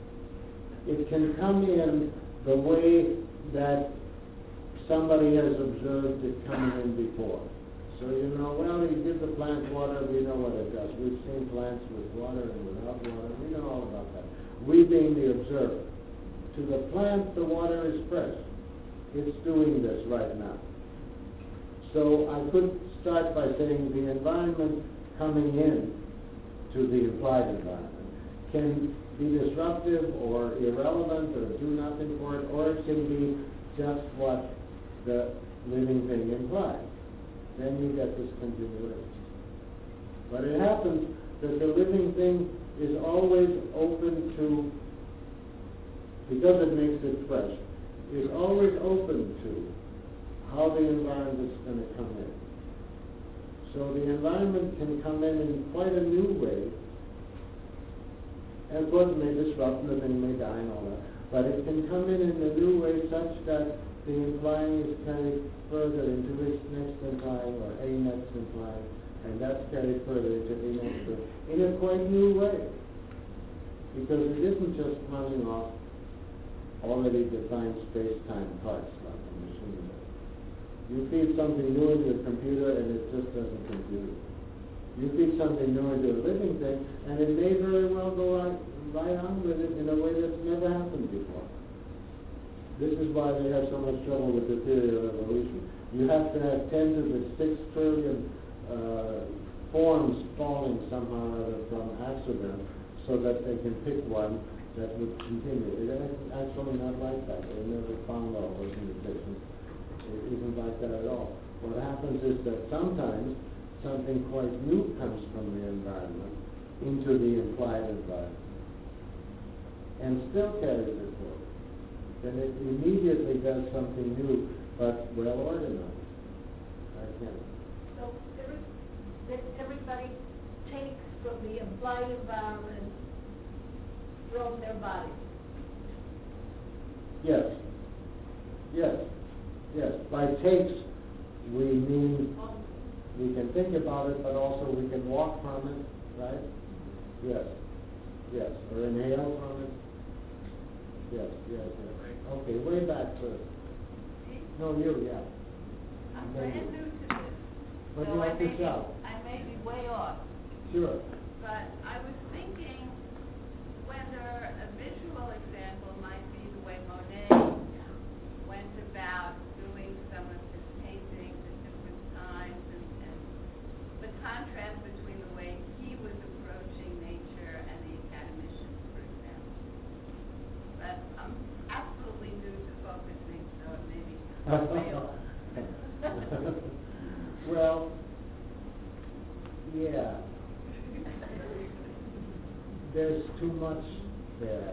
It can come in the way that somebody has observed it coming in before. So, you know, well, you give the plant water, we know what it does. We've seen plants with water and without water, we know all about that. We being the observer. To the plant, the water is fresh. It's doing this right now. So I could start by saying the environment coming in to the implied environment can be disruptive or irrelevant or do nothing for it, or it can be just what the living thing implies. Then you get this continuation. But it happens that the living thing is always open to, because it makes it fresh, is always open to how the environment is going to come in. So the environment can come in in quite a new way. And of course, it may disrupt, the thing may die and all that. But it can come in in a new way such that the implying is carried further into its next implying, or a next implying, and that's carried further into a next implying, in a quite new way. Because it isn't just running off already defined space-time parts like a machine does. You feed something new into a computer and it just doesn't compute. You feed something new into a living thing and it may very well go right, right on with it in a way that's never happened before. This is why they have so much trouble with the theory of evolution. You have to have ten to the six trillion uh, forms falling somehow or other from accident so that they can pick one that would continue. It is actually not like that. They never found all those limitations. It isn't like that at all. What happens is that sometimes something quite new comes from the environment into the implied environment and still carries it forward. Then it immediately does something new, but well organized. I can't. So every, that everybody takes from the implied environment from their body. Yes. Yes. Yes. By takes, we mean Um, we can think about it, but also we can walk from it, right? Yes. Yes. Or inhale from it. Yes, yes, yes. Okay, way back first. No, you, yeah. I'm Maybe. brand new to this. But so you I have may to be- shout. I may be way off, Sure. but I was thinking whether a visual example might be the way Monet went about doing some of his paintings at different times, and, and the contrast between the way he was approaching nature and the academicians, for example. But I'm absolutely new to focusing, so it may be way off. Well, yeah. There's too much there.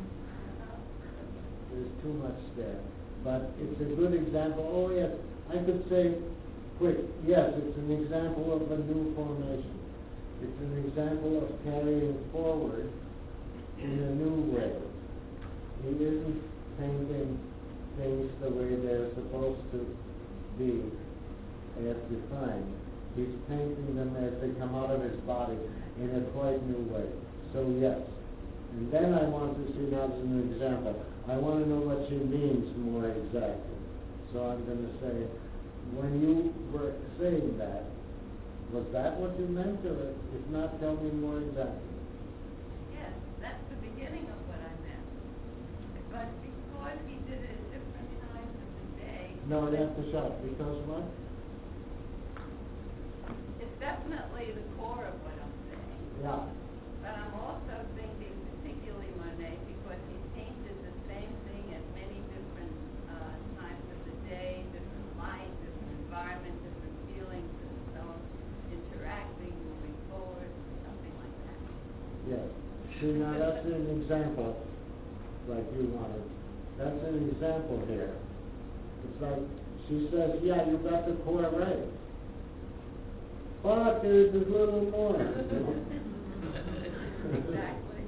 There's too much there. But it's a good example. Oh, yes, I could say, quick, yes, it's an example of a new formation. It's an example of carrying forward in a new way. He isn't painting things the way they're supposed to be as defined. He's painting them as they come out of his body in a quite new way. So yes. And then I want to see now as an example. I want to know what she means more exactly. So I'm going to say, when you were saying that, was that what you meant, or if not, tell me more exactly? Yes, that's the beginning of what I meant. But because he did it at different times of the day. No, you have to shout. Because what? It's definitely the core of what I'm saying. Yeah. But I'm also thinking particularly Monet because he painted the same thing at many different uh, times of the day, different light, different environment, different feelings, and so interacting, moving forward, something like that. Yes. See, now that's an example, like you wanted. That's an example here. It's like, she says, yeah, you got the core right. But there's a little more. Exactly.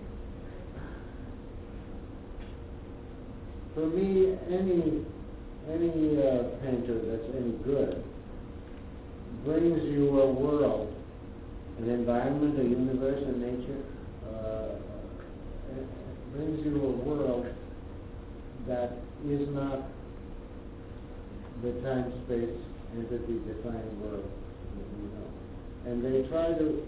For me, any any uh, painter that's any good brings you a world, an environment, a universe, a nature, uh, it brings you a world that is not the time-space entity-defined world that we know. And they try to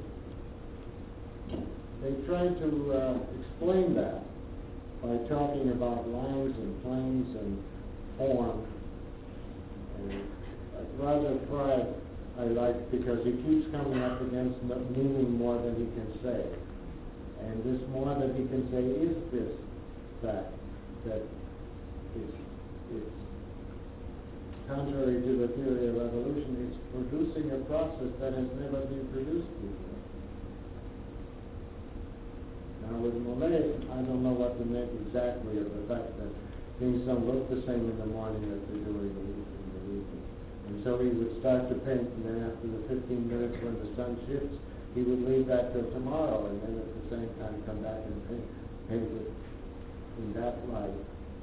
they try to uh, explain that by talking about lines and planes and form. And Roger Fry I like because he keeps coming up against n- meaning more than he can say. And this more that he can say is this fact that it's, it's contrary to the theory of evolution, it's producing a process that has never been produced before. Now with Monet, I don't know what to make exactly of the fact that things don't look the same in the morning as they do in the, in the evening. And so he would start to paint, and then after the fifteen minutes when the sun shifts, he would leave that till tomorrow, and then at the same time come back and paint, paint it in that light.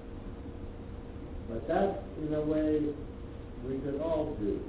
But that, in a way, we could all do.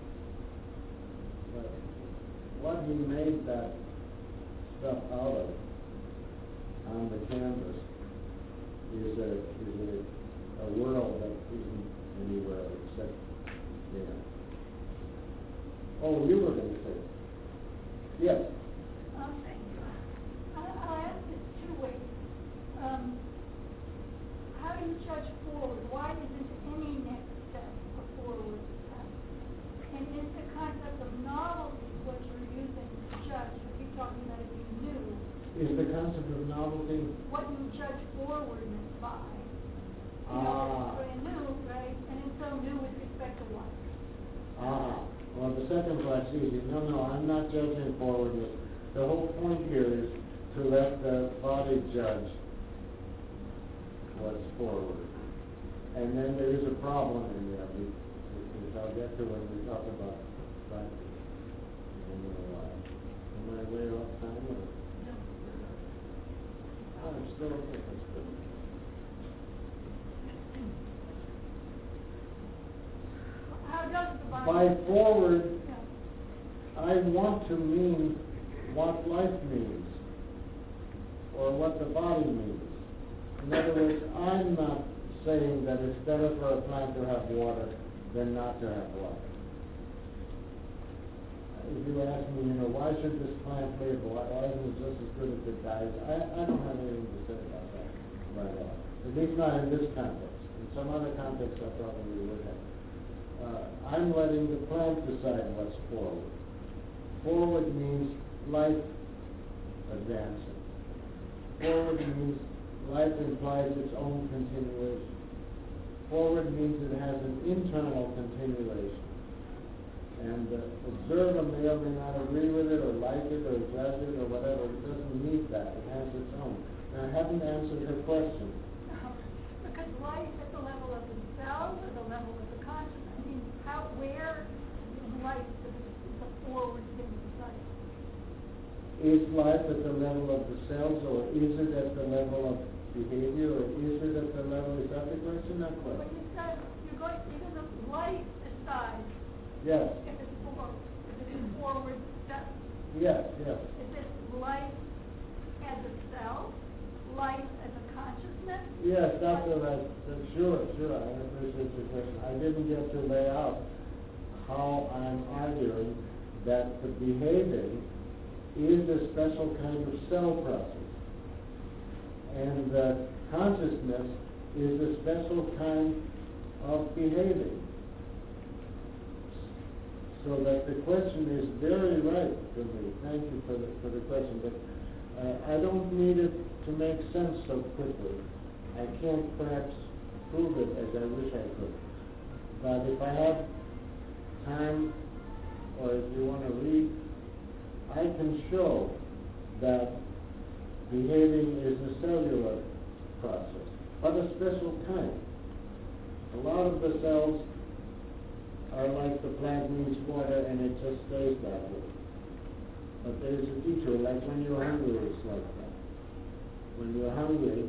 But what he made that stuff out of on the canvas is a is a, a world that isn't anywhere except there. Oh, you were going to say it. Yes. Um, thank you. I- I'll ask this two ways. Um, how do you judge forward? Why isn't any next step a forward step? And is the concept of novelty what you're using to judge? If you're talking about it being new, Is the concept of novelty? what you judge forwardness by? You Ah. know, it's brand new, right? And it's so new with respect to what? Ah, well, the second part's easy. No, no, I'm not judging forwardness. The whole point here is to let the body judge what's forward. And then there is a problem in there, which which I'll get to when we talk about practice in a little while. Am I way off time? Or? Oh, I'm still okay. That's good. How does the body? By forward, Yeah. I want to mean what life means, or what the body means. In other words, I'm not saying that it's better for a plant to have water than not to have water. If you ask me, you know, why should this plant live? Why, why isn't it just as good if it dies? I, I don't have anything to say about that right now. At least not in this context. In some other context, I probably would have. Uh, I'm letting the plant decide what's forward. Forward means life advancing. Forward means life implies its own continuation. Forward means it has an internal continuation. And the observer may or may not agree with it, or like it, or judge it, or whatever. It doesn't need that. It has its own. Now, I haven't answered her question. Because life at the level of the cell or the level of the consciousness, I mean, how, where in life is the forward thing decided? Is life at the level of the cells, or is it at the level of behavior, or is it at the level, is that the question? Not When quite. you said you're going, you're going to life aside, Yes, if it's forward, if it's a forward step, yes, yes. is it life as a cell, life as a consciousness? Yes, that's what I, that- sure, sure, I appreciate your question. I didn't get to lay out how I'm arguing that the behaving is a special kind of cell process. And the consciousness is a special kind of behaving. So that the question is very right to me. Thank you for the, for the question. But uh, I don't need it to make sense so quickly. I can't perhaps prove it as I wish I could. But if I have time, or if you want to read, I can show that behaving is a cellular process, but a special kind. A lot of the cells are like the plant needs water and it just stays that way. But there's a detour, like when you're hungry, it's like that. When you're hungry,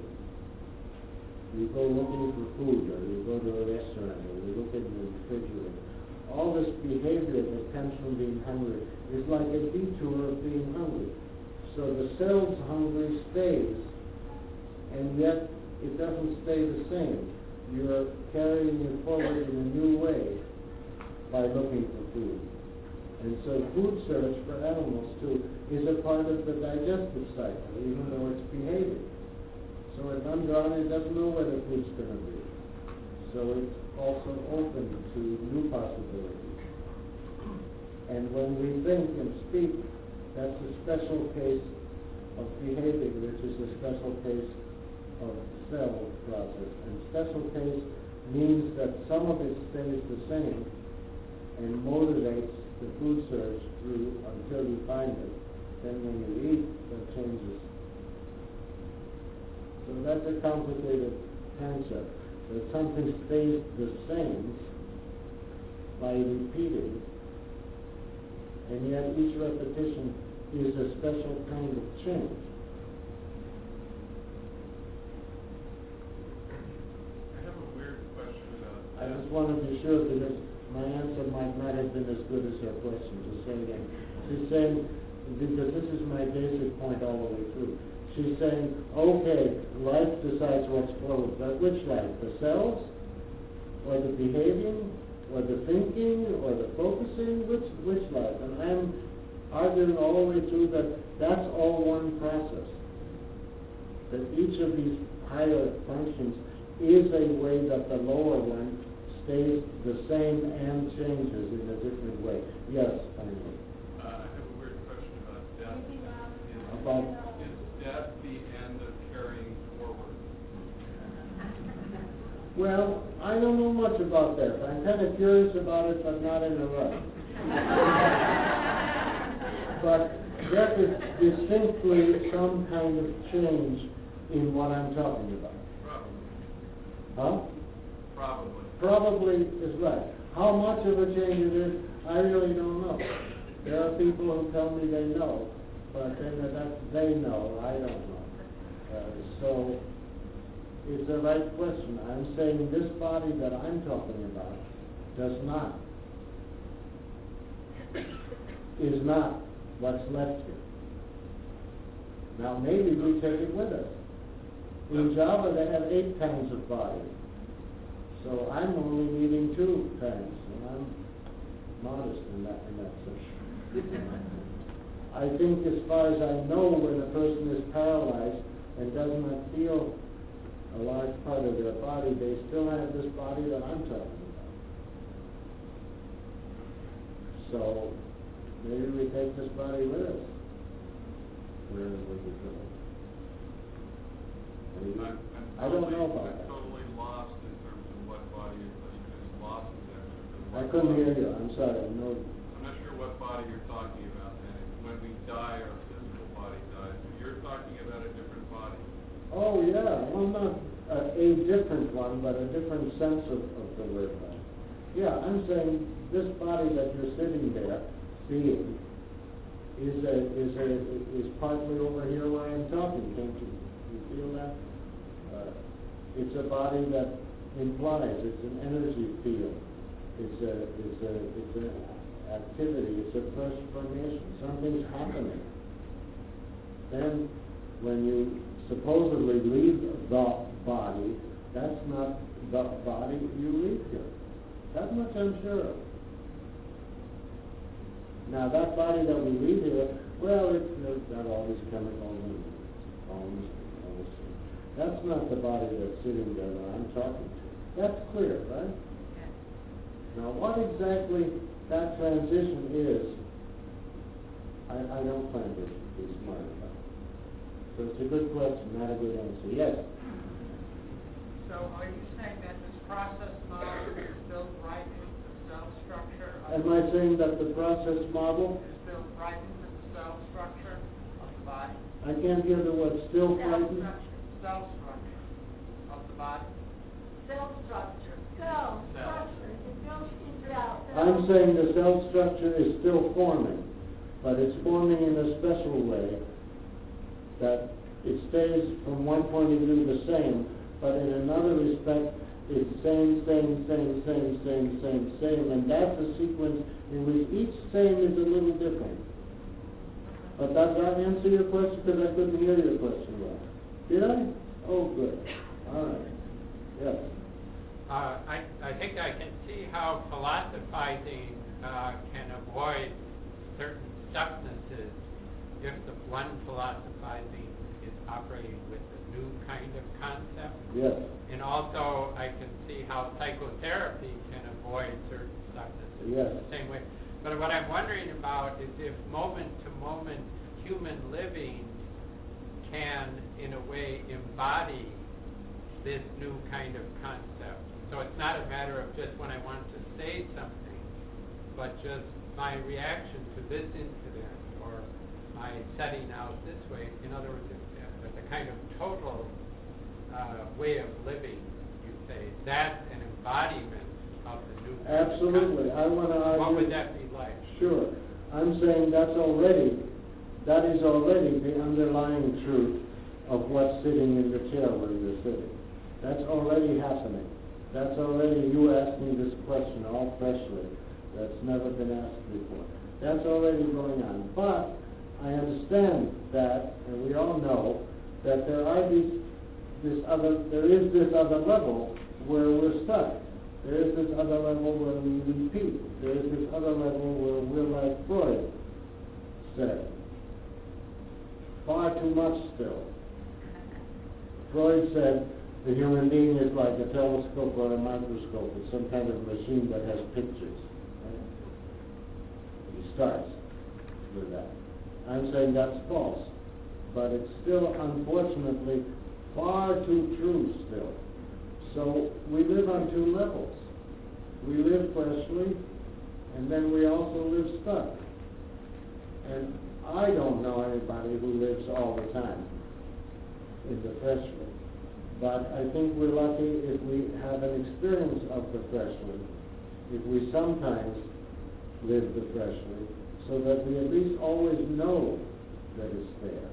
you go looking for food, or you go to a restaurant, or you look in the refrigerator. all this behavior that comes from being hungry is like a detour of being hungry. So the cell's hungry stays, and yet it doesn't stay the same. You're carrying it forward in a new way by looking for food. And so food search for animals, too, is a part of the digestive cycle, even though it's behaving. So if I'm drawn, it doesn't know where the food's going to be. So it's also open to new possibilities. And when we think and speak, that's a special case of behaving, which is a special case of cell process. And special case means that some of it stays the same and motivates the food search through until you find it. Then when you eat, that changes. So that's a complicated concept, that something stays the same by repeating, and yet each repetition is a special kind of change. I have a weird question about I that. just want to be sure because my answer might not have been as good as her question. To say again, she's saying, because this is my basic point all the way through. She's saying, okay, life decides what's flowing, but which life? The cells? Or the behaving? Or the thinking? Or the focusing? Which which life? And I'm arguing all the way through that that's all one process. That each of these higher functions is a way that the lower one stays the same and changes in a different way. Yes, I know. Uh, I have a weird question about death. Is, About is death the end of carrying forward? Well, I don't know much about that. I'm kind of curious about it, but not in a rush. But death is distinctly some kind of change in what I'm talking about. Probably. Huh? Probably. Probably is right. How much of a change it is, I really don't know. There are people who tell me they know, but then that's they know, I don't know. Uh, so it's a right question. I'm saying this body that I'm talking about does not, is not what's left here. Now maybe we take it with us. In Java they have eight kinds of bodies. So I'm only needing two kinds, and I'm modest in that, in that sense. I think as far as I know, when a person is paralyzed and does not feel a large part of their body, they still have this body that I'm talking about. So maybe we take this body with us wherever we go. I'm, I'm I don't totally- know about I'm that. totally lost in terms of what body is, is lost in terms of I what couldn't body- hear you. I'm sorry. No. I'm not sure what body you're talking about, and when we die, our physical body dies. You're talking about a different body. Oh yeah. Well, not uh, a different one, but a different sense of, of the word body. Yeah, I'm saying this body that you're sitting there seeing is a is a is partly over here where I'm talking. Can't you, you feel that? Uh, it's a body that implies it's an energy field. It's a it's a it's an activity. It's a transformation. Something's happening. Then, when you supposedly leave the body, that's not the body you leave here. That much I'm sure of. Now that body that we leave here, well, it's, it's got all these chemicals and bones and all this stuff. That's not the body that's sitting there that I'm talking to. That's clear, right? Now what exactly that transition is, I, I don't plan to be smart about it. So it's a good question, not a good answer. Yes? So are you saying that this process model is built right into the cell structure? of- Am I saying that the process model, Is built right into the cell structure of the body? I can't hear the word still frightened? Cell structure of the body? Cell structure. Cell Cell. structure is built into the cell. I'm saying the cell structure is still forming, but it's forming in a special way that it stays from one point of view the same, but in another respect, it's same, same, same, same, same, same, same, and that's a sequence in which each same is a little different. But does that answer your question? Because I couldn't hear your question well. Did I? Oh, good. All right. Yes. Uh, I, I think I can see how philosophizing uh, can avoid certain stucknesses if the one philosophizing is operating with a new kind of concept. Yes. And also I can see how psychotherapy can avoid certain stucknesses Yes. in the same way. But what I'm wondering about is if moment-to-moment human living can, in a way, embody this new kind of concept. So it's not a matter of just when I want to say something, but just my reaction to this incident or my setting out this way. In other words, it's, it's a kind of total uh, way of living, you say. That's an embodiment of the new kind of Absolutely. concept. I want to argue. What would that be like? Sure. I'm saying that's already, that is already the underlying truth of what's sitting in the chair where you're sitting. That's already happening. That's already you asking this question all freshly. That's never been asked before. That's already going on. But I understand that, and we all know, that there are these, this other, there is this other level where we're stuck. There is this other level where we repeat. There is this other level where we're like Freud said. Far too much still. Freud said the human being is like a telescope or a microscope. It's some kind of machine that has pictures. Right? He starts with that. I'm saying that's false. But it's still, unfortunately, far too true still. So we live on two levels. We live freshly, and then we also live stuck. And I don't know anybody who lives all the time in the freshly. But I think we're lucky if we have an experience of the freshly, if we sometimes live the freshly, so that we at least always know that it's there.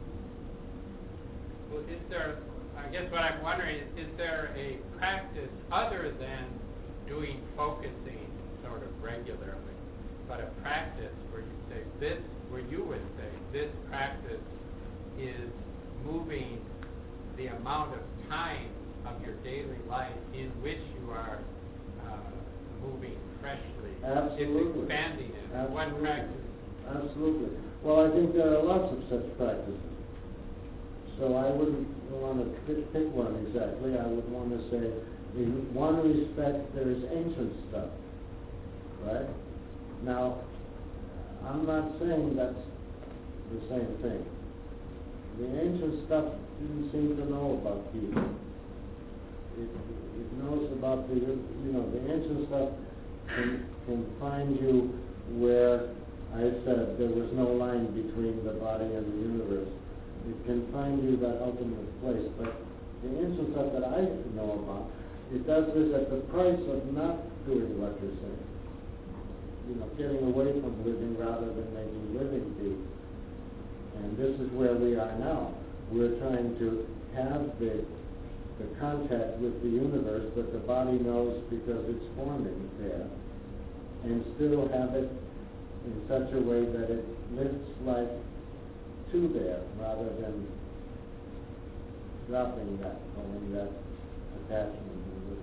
Well, is there, I guess what I'm wondering is, is there a practice other than doing focusing sort of regularly, but a practice where you say this, where you would say this practice is moving the amount of time of your daily life in which you are uh, moving freshly. Absolutely. It's expanding it. Absolutely. One practice. Absolutely. Well, I think there are lots of such practices. So I wouldn't want to pick, pick one exactly. I would want to say, in one respect, there is ancient stuff, right? Now, I'm not saying that's the same thing. The ancient stuff didn't seem to know about people. It, it knows about the, you know, the ancient stuff can, can find you where I said there was no line between the body and the universe. It can find you that ultimate place. But the ancient stuff that I know about, it does this at the price of not doing what you're saying. You know, getting away from living rather than making living be. And this is where we are now. We're trying to have the, the contact with the universe that the body knows because it's forming there, and still have it in such a way that it lifts life to there rather than dropping that, calling that attachment.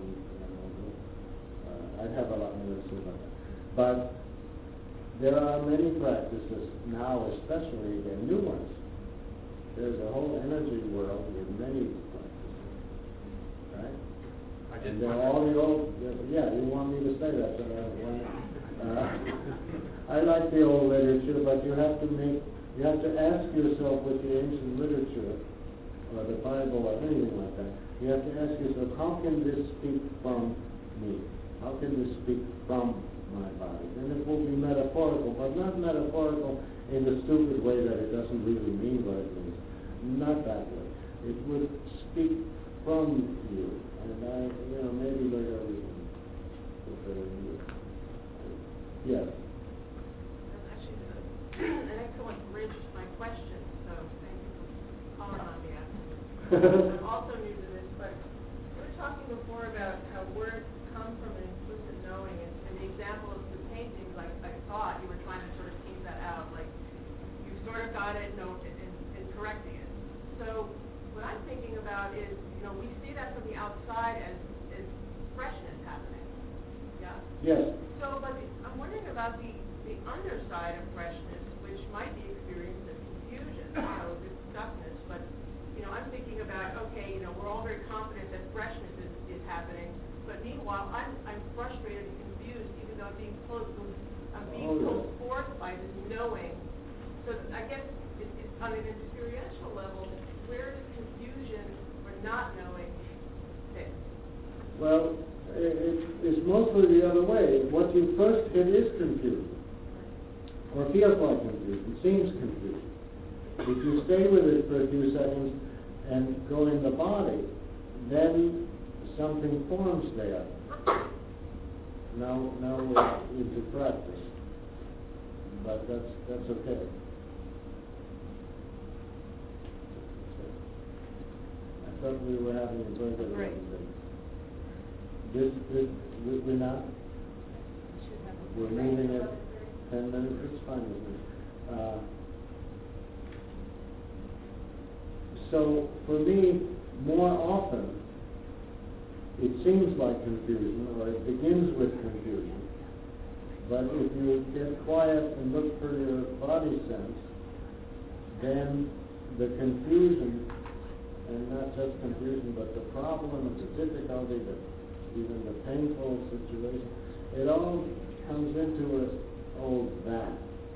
Uh, I'd have a lot more to say about that. But there are many practices now, especially again, new ones. There's a whole energy world with many practices, right? I just And they're wonder- all the old, yeah, you want me to say that, so I want uh, I like the old literature, but you have to make, you have to ask yourself with the ancient literature, or the Bible, or anything like that, you have to ask yourself, how can this speak from me? How can this speak from my body? And it will be metaphorical, but not metaphorical in the stupid way that it doesn't really mean what it means. Not that way. It would speak from you. And I, you know, maybe later we can put that in you. Yes. That's actually an excellent bridge to my question, so thank you for calling on me. I'm also new to this, but before about how words come from an implicit knowing, and, and the example of the paintings, like I thought you were trying to sort of tease that out, like you sort of got it, no, and, and, and correcting it. So what I'm thinking about is, you know, we see that from the outside as, as freshness happening. Yeah? Yes. So, but the, I'm wondering about the, the underside of freshness, which might be experienced as confusion, you know, this stuckness, but, you know, I'm thinking about, okay, you know, we're all very confident that freshness is, is happening, but meanwhile, I'm, I'm frustrated and confused, even though I'm being pulled, I'm being Oh, pulled yeah. forth by this knowing. So I guess it, it, on an experiential level, where does confusion or not knowing fit? Well, it, it- it's mostly the other way. What you first hit is confusion, or feels like confusion, seems confusion. If you stay with it for a few seconds and go in the body, then something forms there. Now, now we're into practice, but that's that's okay. I thought we were having a break at Right. eleven. This, this, we- we're not. We're moving it ten minutes. It's fine with me. Uh, So for me, more often, it seems like confusion, or it begins with confusion. But if you get quiet and look for your body sense, then the confusion, and not just confusion, but the problem, the difficulty, the, even the painful situation, it all comes into us, oh, that.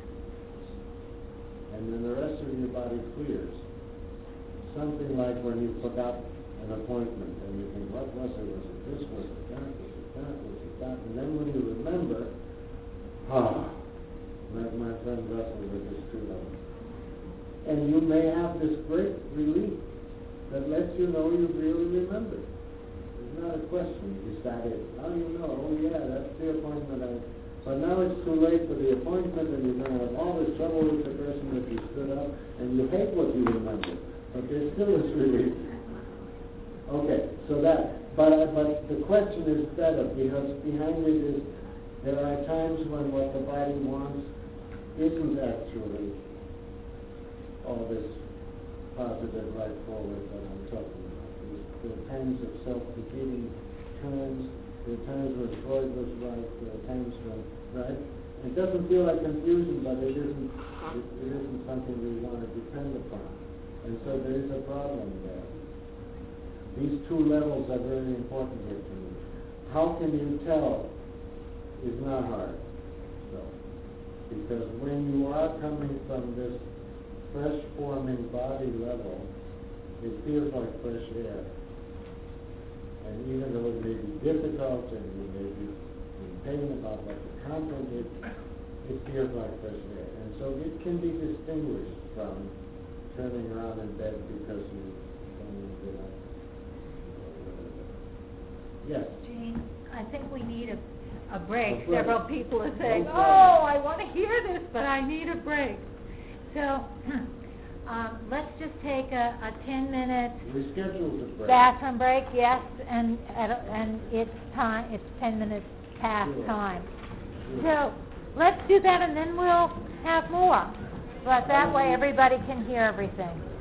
And then the rest of your body clears. Something like when you forgot an appointment and you think, what was it? Was it this? Was it that? Was it that? Was it that? And then when you remember, ah, like my friend Russell with his two levels. And you may have this great relief that lets you know you really remembered. It's not a question, is that it? How do you know? Oh yeah, that's the appointment. I, but now it's too late for the appointment and you're going to have all this trouble with the person that you stood up and you hate what you remember. But there still is relief. Okay, so that, but, but the question is better because behind it is, there are times when what the body wants isn't actually all this positive right forward that I'm talking about. There's, there are times of self-defeating times, there are times when Freud was right, there are times when, right? It doesn't feel like confusion, but it isn't, it, it isn't something we want to depend upon. And so there is a problem there. These two levels are very important here to me. How can you tell is not hard, though. Because when you are coming from this fresh forming body level, it feels like fresh air. And even though it may be difficult and you may be in pain about what the content is, it feels like fresh air. And so it can be distinguished from turning around in bed because you don't get up. Yes. Jean, I think we need a, a break. A break. Several people are saying, No oh, problem. I want to hear this, but I need a break. So, um, let's just take a, a ten-minute We scheduled the break. bathroom break, yes, and, at a- and it's time, it's ten minutes past Sure. time. Sure. So, let's do that and then we'll have more. But that way everybody can hear everything.